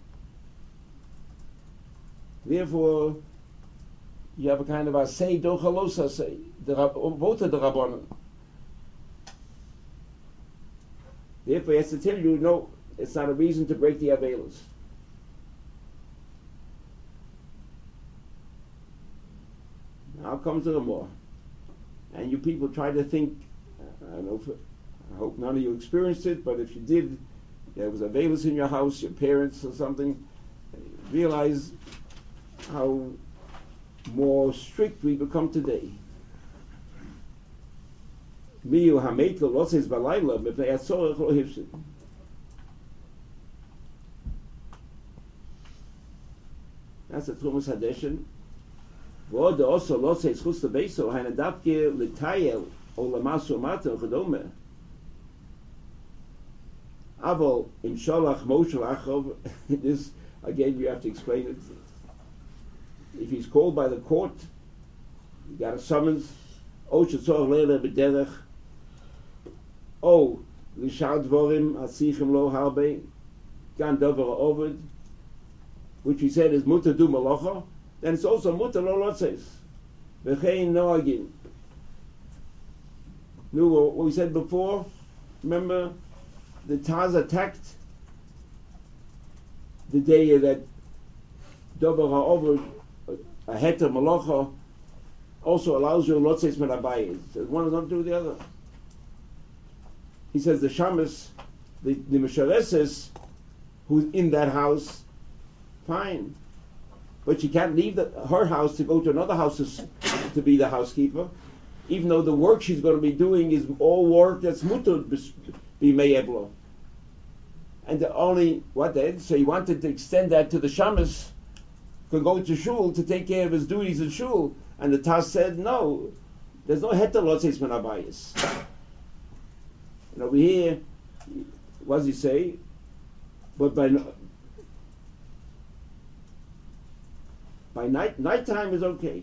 Therefore, you have a kind of a say, dochalosa say, both of the Rabbanon. Therefore, he has to tell you, no, it's not a reason to break the Avelos. Now comes the more, and you people try to think. I hope none of you experienced it, but if you did, there was a Avelos in your house, your parents or something. Realize how more strict we become today. Miyu hamekel loses balayla mipnei atzorech lo hifsid. That's a Trumas Hadeshin. V'od also loses chus lebeso hanadavke l'tayel o lamasu mata chadome. Aval im sholach Moshe Achov. This again you have to explain it. If he's called by the court, you got a summons. O shetzor leila b'derech. O l'shad dvorim asichem lo harbe. Gan dover ovid, which he said is mutter du malacha. Then it's also mutter lo lotzes. V'chein noagin. Nu, what we said before. Remember, the Taz attacked the day that dover ha'ovid, a heter malacha, also allows you lotzes merabayis. One is not do the other. He says the shamas, the meshareses, who's in that house, fine. but she can't leave her house to go to another house to be the housekeeper, even though the work she's going to be doing is all work that's mutter be me'eblo. And the only, what then? So he wanted to extend that to the shamus, could go to shul to take care of his duties in shul. And the Taz said, no, there's no heter lotzes min habayis. And over here, what does he say? But by nighttime is okay.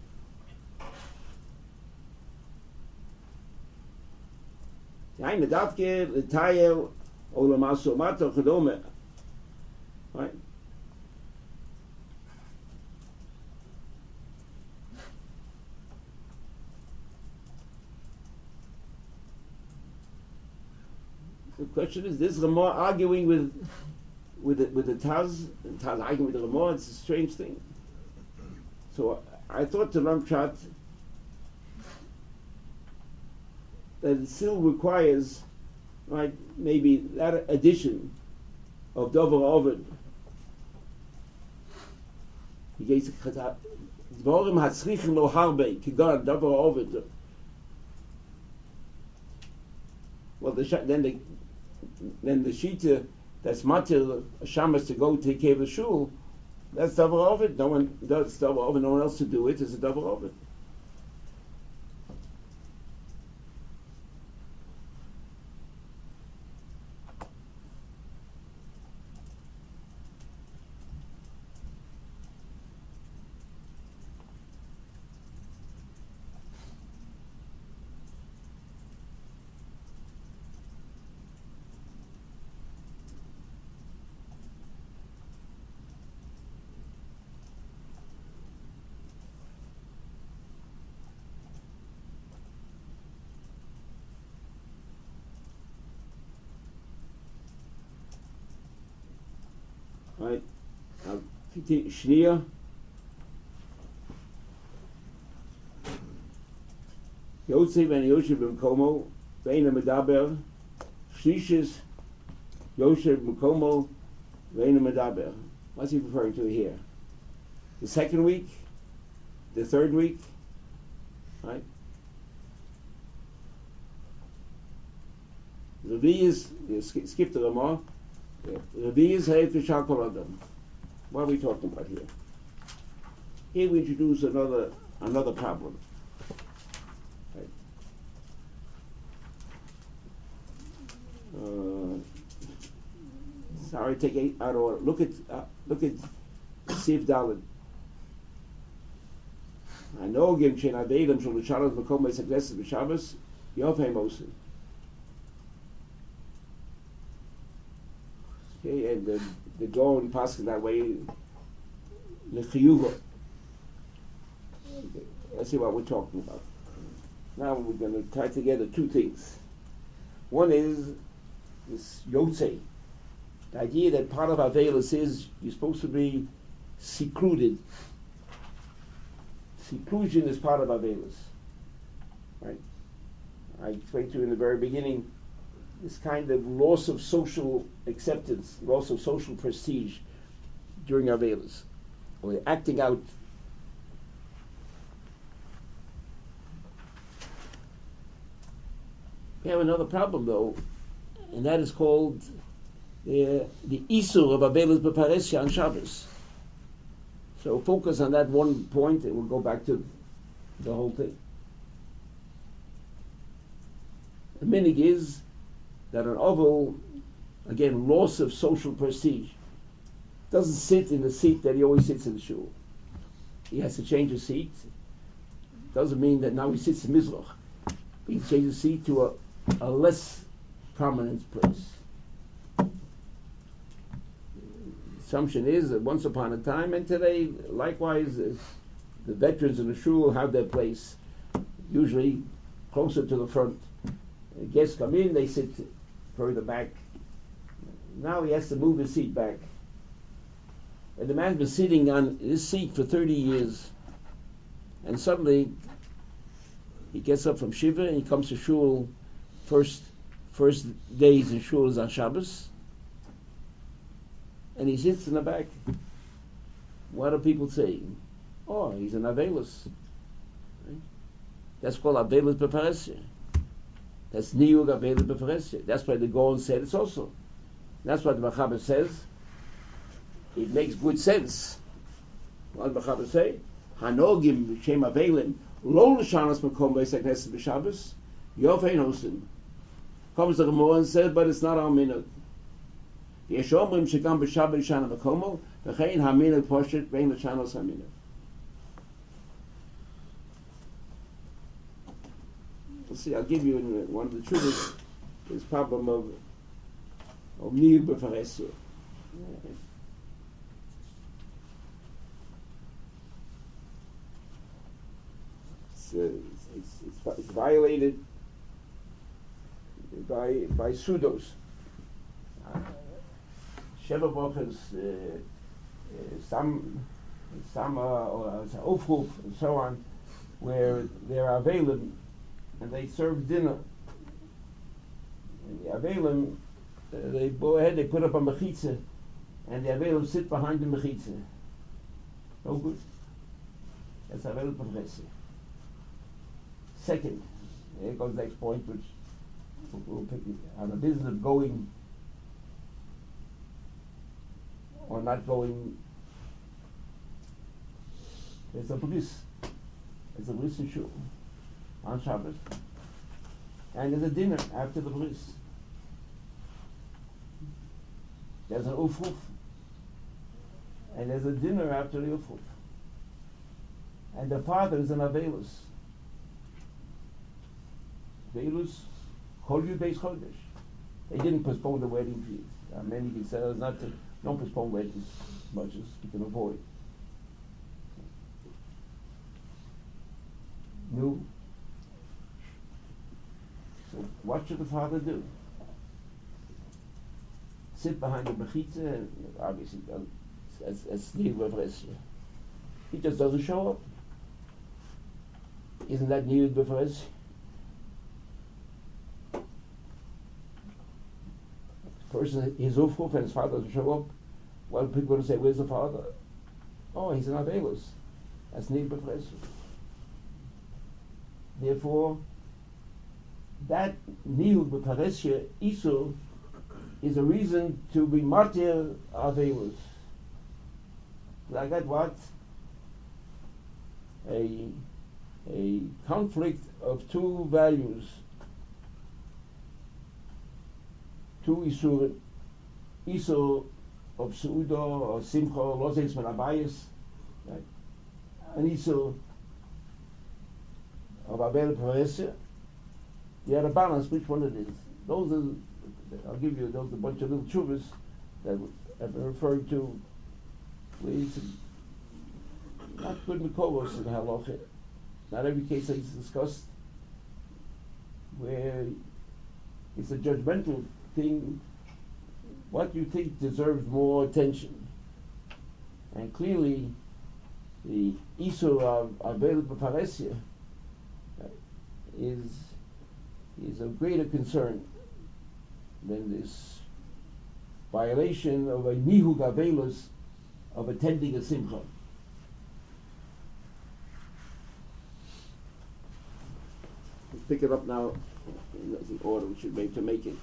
Right? The question is, this Ramah arguing with the Taz, and Taz arguing with the Ramah, it's a strange thing. So I thought to learn Pshat that it still requires, right, maybe that addition of Dover Ovid. He gets Dvorim Hatzrichim Lo Harbe Kigan Dover Ovid. Well, then the Shita that's matir shamas to go take care of the shul, that's double of it. No one does double of it. No one else to do it. It's a double of it. Right. Shnia. Yosef and Yosef Mkomo, Veina Medaber, Shlishis, Yosef Mkomo, Veina Medaber. What's he referring to here? The second week? The third week? Right? Revi is, skip the Ramah. Revi is Hayat V'Shal Kol Adam. What are we talking about here? Here we introduce another problem. Right. Sorry, take 8 out of order. Look at Sif Daled. I know Gim Chen Avedim Shul Shalos Makom Meisakneses B'Shabbos Yofei Mosi. Okay, and the Gaon passing that way, L'Chiyuva. Let's see what we're talking about. Now we're going to tie together two things. One is this Yotzei. The idea that part of Avelis is you're supposed to be secluded. Seclusion is part of Avelis. Right? I explained to you in the very beginning this kind of loss of social acceptance, loss of social prestige during Avelis. Or acting out. We have another problem though, and that is called the Isur of Avelis B'Paresya on Shabbos. So focus on that one point and we'll go back to the whole thing. The minig is that an oval, again, loss of social prestige, doesn't sit in the seat that he always sits in the shul. He has to change his seat. Doesn't mean that now he sits in Mizrach. He changes his seat to a less prominent place. Assumption is that once upon a time, and today, likewise, the veterans in the shul have their place, usually closer to the front. The guests come in, they sit further back. Now he has to move his seat back. And the man's been sitting on his seat for 30 years, and suddenly he gets up from Shiva and he comes to shul. First days in shul is on Shabbos, and he sits in the back. what are people saying? Oh, he's an Avelus. Right? That's called Avelus Beparesya. That's Niyug Avelus Beparesya. That's why the Gaon said it's also. That's what the Mechaber says. It makes good sense. What the Mechaber say? Hanogim Shem Avelim Lo L'Shanas Makom V'Esek Neses B'Shabbos Yofein Hosim. Comes the Gemara and says, but it's not our minhag. Yesh Omrim Shegam B'Shabbat Yishana Makomo V'chein HaMinhag Poshet V'ein L'Shanos HaMinhag. See, I'll give you one of the truths, this problem of Niyug B'Faresya. It's violated by pseudos. Sheva Bochers, some or Aufruf and so on, where there are Avelim and they serve dinner. And the Avelim, they go ahead, they put up a mechitza, and the Avelim sit behind the mechitza. No good. That's Avelim B'Faresya. Second, here goes the next point, which we'll pick on the business of going or not going. There's a bris. There's a bris in shul on Shabbos, and there's a dinner after the bris. There's an ufruf, and there's a dinner after the ufruf. And the father is an avelus. Velus, Kol Yud Beis Chodesh. They didn't postpone the wedding feast. Many can say don't postpone weddings as much as you can avoid. No. So what should the father do? Sit behind the mechitza, and obviously as Niyug B'Faresya. He just doesn't show up. Isn't that Niyug B'Faresya? Person, his ufruf and his father doesn't show up. What are people going to say? Where's the father? Oh, he's an Avelus. That's Niyug B'Faresya. Therefore, that Niyug B'Faresya Isur is a reason to be martyr Avelus. Like that, what? A conflict of two values. Two Isur, Isur of Seuda or Simcha, Lozeis Ben Abayis, right? An Isur of Avel B'Faresya. You have a balance, which one it is. Those are, I'll give you those a bunch of little chuvas that I've been referring to, where it's not good Mikovos in Halacha. Not every case that is discussed, where it's a judgmental thing, what you think deserves more attention. And clearly, the Isur of Avel B'Faresya is of greater concern than this violation of a Nihug Avelus of attending a Simcha. Let's pick it up now in the order we should make to make it.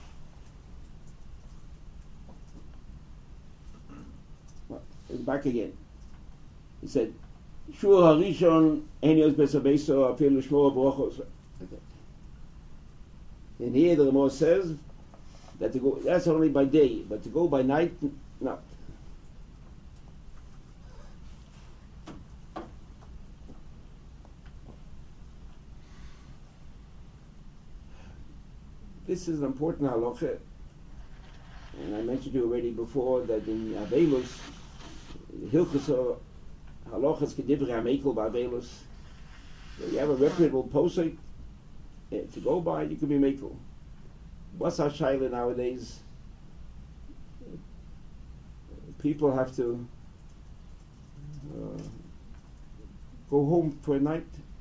Back again. He said, Shur Harishon Enios Besabeso Afilu Shmor Brochos. And here the Gemara says that to go, that's only by day, but to go by night, no. This is an important halacha, and I mentioned to you already before that in Avelus, Hilchus halachas kedivri hamekel ba'avelus, you have a reputable posek to go by, you can be mekel. What's our shaila nowadays? People have to go home for a night.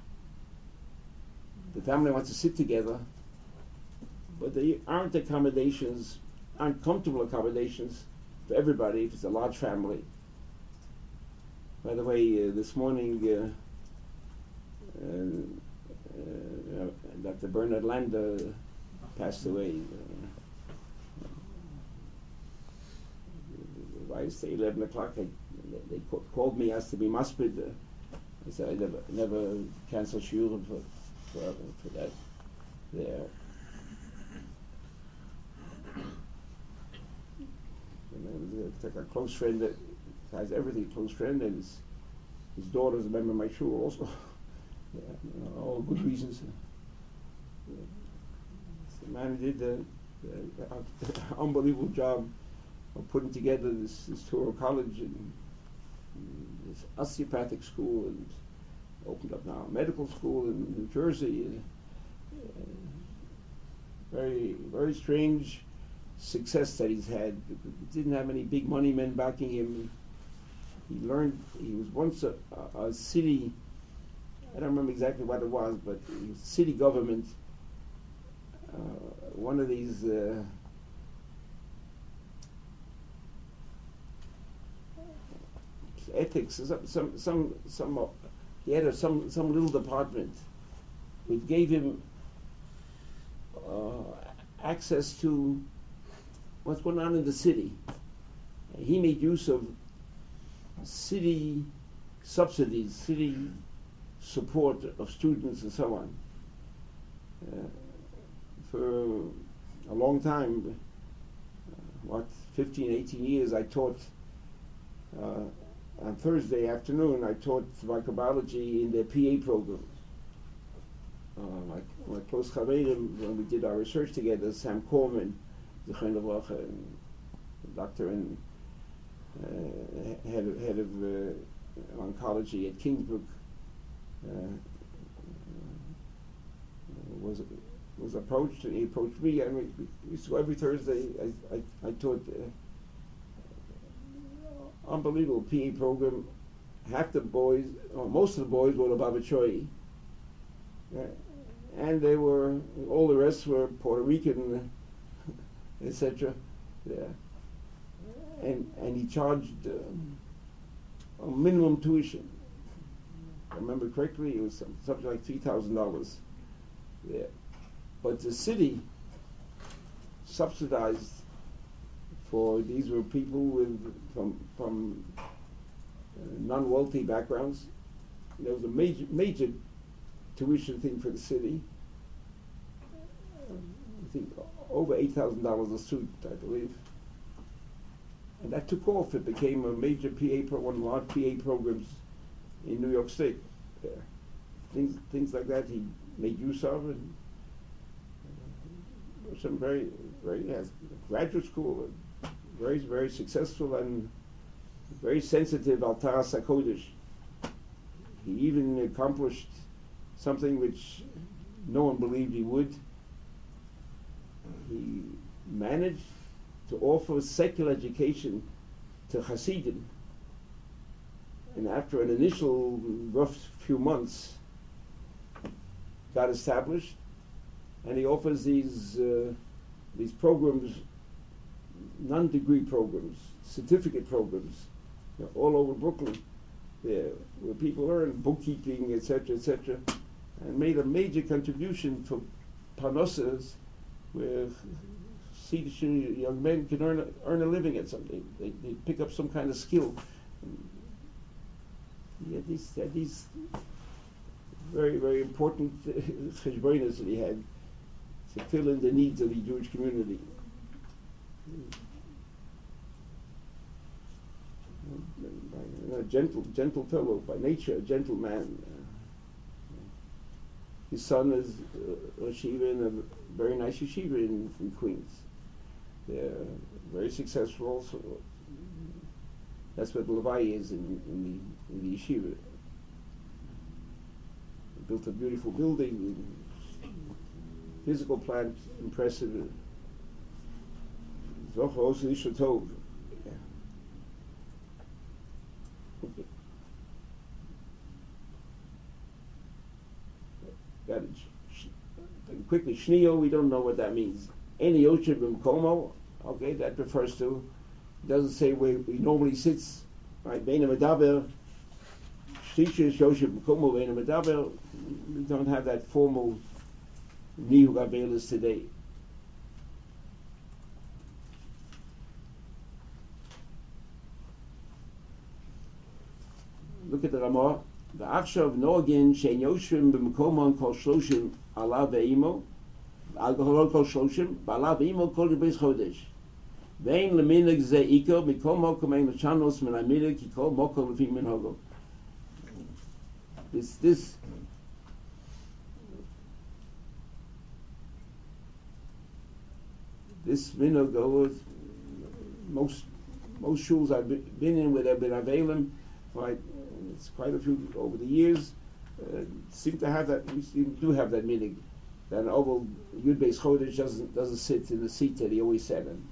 The family wants to sit together, but there aren't accommodations, aren't comfortable accommodations for everybody if it's a large family. By the way, this morning, Dr. Bernard Landa passed away. I say 11 o'clock. They called me, asked to be maspid. I said I never cancel shiur for that. There. And it's like a close friend that has everything. Close friend, and his daughter's a member of my shul also. Yeah, all good reasons. The man did an unbelievable job of putting together this Torah college and this osteopathic school, and opened up now a medical school in New Jersey. Very, very strange success that he's had. He didn't have any big money men backing him. He was once a city, I don't remember exactly what it was, but it was city government, one of these ethics, he had some little department which gave him access to what's going on in the city. He made use of city subsidies, city support of students and so on. For a long time, 15, 18 years, I taught on Thursday afternoon, I taught microbiology in their PA program. My close chaverim, when we did our research together, Sam Corman, Zechain Levracha, and doctor and head of oncology at Kingsbrook, was approached, and he approached me, and we used to go every Thursday. I taught unbelievable PA program. Half the boys, or most of the boys, were Baba Choi, and they were, all the rest were Puerto Rican, etc. Yeah. And he charged a minimum tuition. If I remember correctly, it was something like $3,000. Yeah. But the city subsidized for, these were people from non-wealthy backgrounds. There was a major tuition thing for the city. I think over $8,000 a student, I believe. And that took off. It became a major one of the large PA programs in New York State. Things like that he made use of, and some very graduate school, very, very successful and very sensitive al Taras HaKodesh. He even accomplished something which no one believed he would. He managed to offer secular education to Hasidim. And after an initial rough few months, got established, and he offers these programs, non-degree programs, certificate programs, all over Brooklyn, where people learn bookkeeping, etc., etc., and made a major contribution for Parnassas, where young men can earn a living at something. They pick up some kind of skill. He had these very, very important cheshbonos that he had to fill in the needs of the Jewish community. A gentle fellow by nature, a gentle man. His son is Rosh Yeshiva in a very nice yeshiva in Queens. They're very successful also. That's what Levi is in the yeshiva. He built a beautiful building, physical plant, impressive. Zoch also Isha Tov. Got it. Quickly, Shnio, we don't know what that means. Any Yochid B'mkomo, okay, that refers to, it doesn't say where he normally sits, right? Beina Medaber, Shlisha Shosha B'Kumo Ve'ena Medaber, we don't have that formal Nihug Avelis today. Look at the Ramah. V'achshav no'agin she'en yoshvim b'mekomon kol shloshim ala ve'imo, alcohol kol shloshim, ba'ala ve'imo kol beis chodesh. Ve'en leminig ze iko, mikol mokom ein l'shanos min ha'minig, ki kol mokom lefi minhogo. This minhag goes, most shuls I've been in where they've been aveilim, right? It's quite a few over the years. Seem to have that. We do have that meaning that an oval Yud Beis Chodesh doesn't sit in the seat that he always sat in.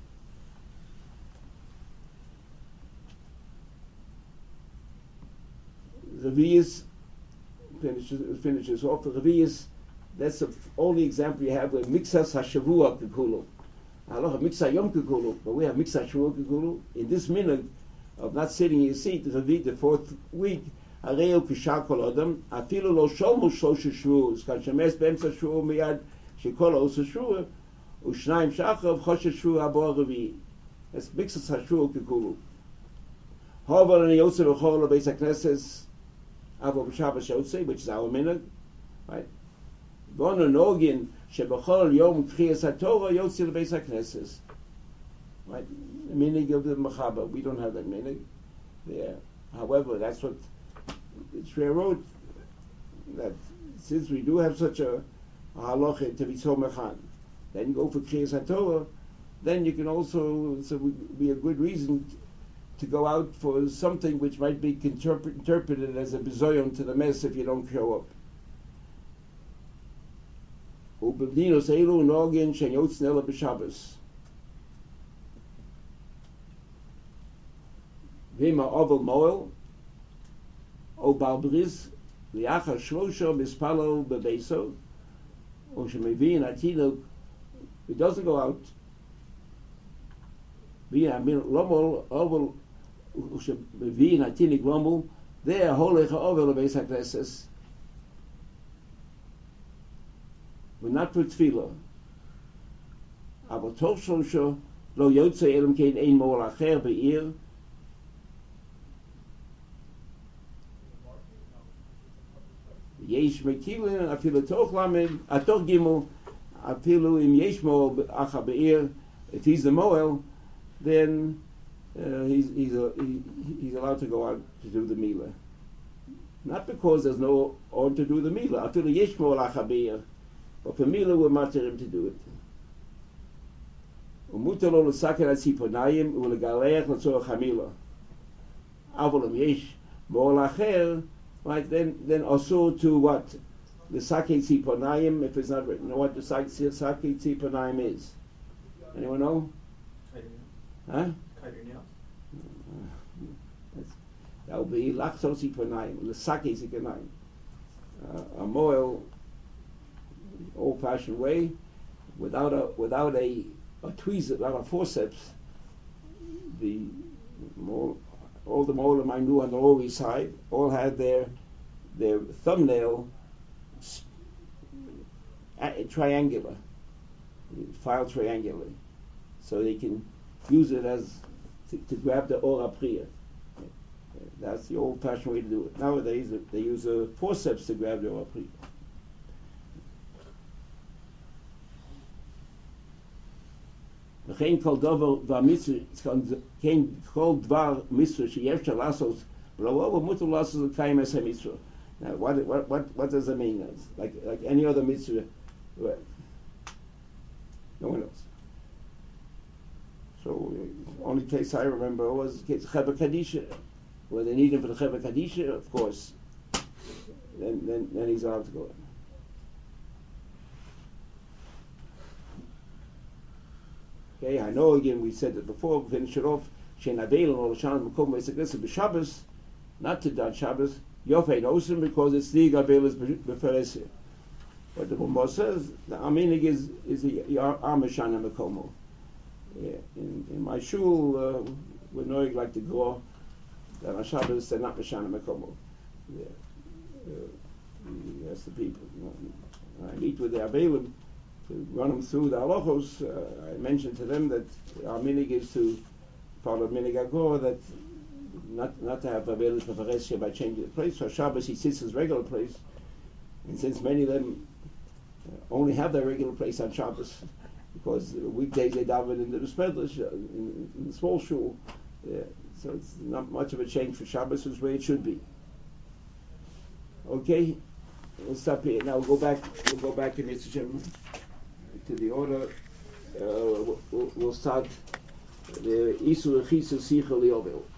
Revius finishes off. The Revius, that's the only example you have where Mixas HaShavua Kekulu. Halacha Mixas Yom Kekulu, but we have Mixas Shavua Kekulu. In this minute of not sitting in your seat, the fourth week, Hareu Kishal Kol Adam, Afilu Lo Shomu Shlosh Shvuos, Kan Shemes Be'emtza Shvuo Miyad Shekol Os Shvuo, U'Shnayim Shachav Chosh Shvuo Habo Revi. That's Mixas HaShavua Kekulu. However, in Yotze V'chol Beis HaKnesses, Avo B'Shabbos Yotze, which is our minhag, right? V'onu Nogin Sheb'chol Yom Tchias HaTorah Yotze L'Beis HaKnesses. Right? The meaning of the Mechaber. We don't have that meaning there. However, that's what the Shreya wrote, that since we do have such a halacha to be so mechan, then you go for Kriyas HaTorah, then you can also, so would be a good reason to go out for something which might be interpreted as a bizoyon to the mess if you don't show up. Ubevdinos elu nogin shen yotzin ela b'Shabbos. Vima oval moel, o balbris, liachar shlosha mispalo bebeso, o shemevin atino, it doesn't go out. Vina min lomol oval, o shemevin atinik lomol, there holech oval beis haknesses. We're not for tefillah. Aber tov shlosha lo yotze elam kein ein mol acher be'ir. Yesh mekilin afilu toch lamed atoch gimel afilu im yesh mo acha be'ir. If he's the moel, then he's allowed to go out to do the milah. Not because there's no order to do the milah. Afilu yesh mo acha be'ir, but for milah we're matter him to do it. Umutar lo l'saker al siponayim u'legaleach l'tzorach hamilah. Avol im yesh mo acher. Right, then also to what? The Sakei Tziponayim, if it's not written. Know what the Sakei Tziponayim is? Anyone know? Huh? That will be Lachso Tziponayim, the Sakei Tziponayim. A moel, old-fashioned way, without a tweezer, without a forceps. All the molam I knew on the lower east side all had their thumbnail triangular, filed triangularly, so they can use it as to grab the ora priya. That's the old-fashioned way to do it. Nowadays they use a forceps to grab the ora priya. וכן כל דבר והמצווה, כן כל דבר מצווה שאפשר לעשות, ולא מותר לעשות לקיים את המצווה. Now, what does that mean? Like any other mitzvah, no one else. So, only case I remember was Cheva Kadisha, where they need him for the Cheva Kadisha, of course. Then he's allowed to go in. Okay, I know again we said it before, we finish it off, Shein Aveil or Shan Makom Ve'Segesa b'Shabbos, not to done Shabbos, Yofei Nosim, because it's the Aveil is B'Feresia. But the Ramah says, the Aminig is Amashana Makomo. In my shul, we're knowing like the Gor, that on Shabbos they're not Mashana Makomo. we ask the people. I meet with the Avelim to run them through the halachos. I mentioned to them that our minig is to follow minig agor, that not to have Avelim for Varesha by changing the place. For Shabbos he sits his regular place, and since many of them only have their regular place on Shabbos, because weekdays they daven in the Spedlish, in the small shul, so it's not much of a change for Shabbos, is where it should be. Okay, we'll stop here. Now we'll go back in Yitzchak to the order. We'll start the Isur Chisu Sichel Yovel.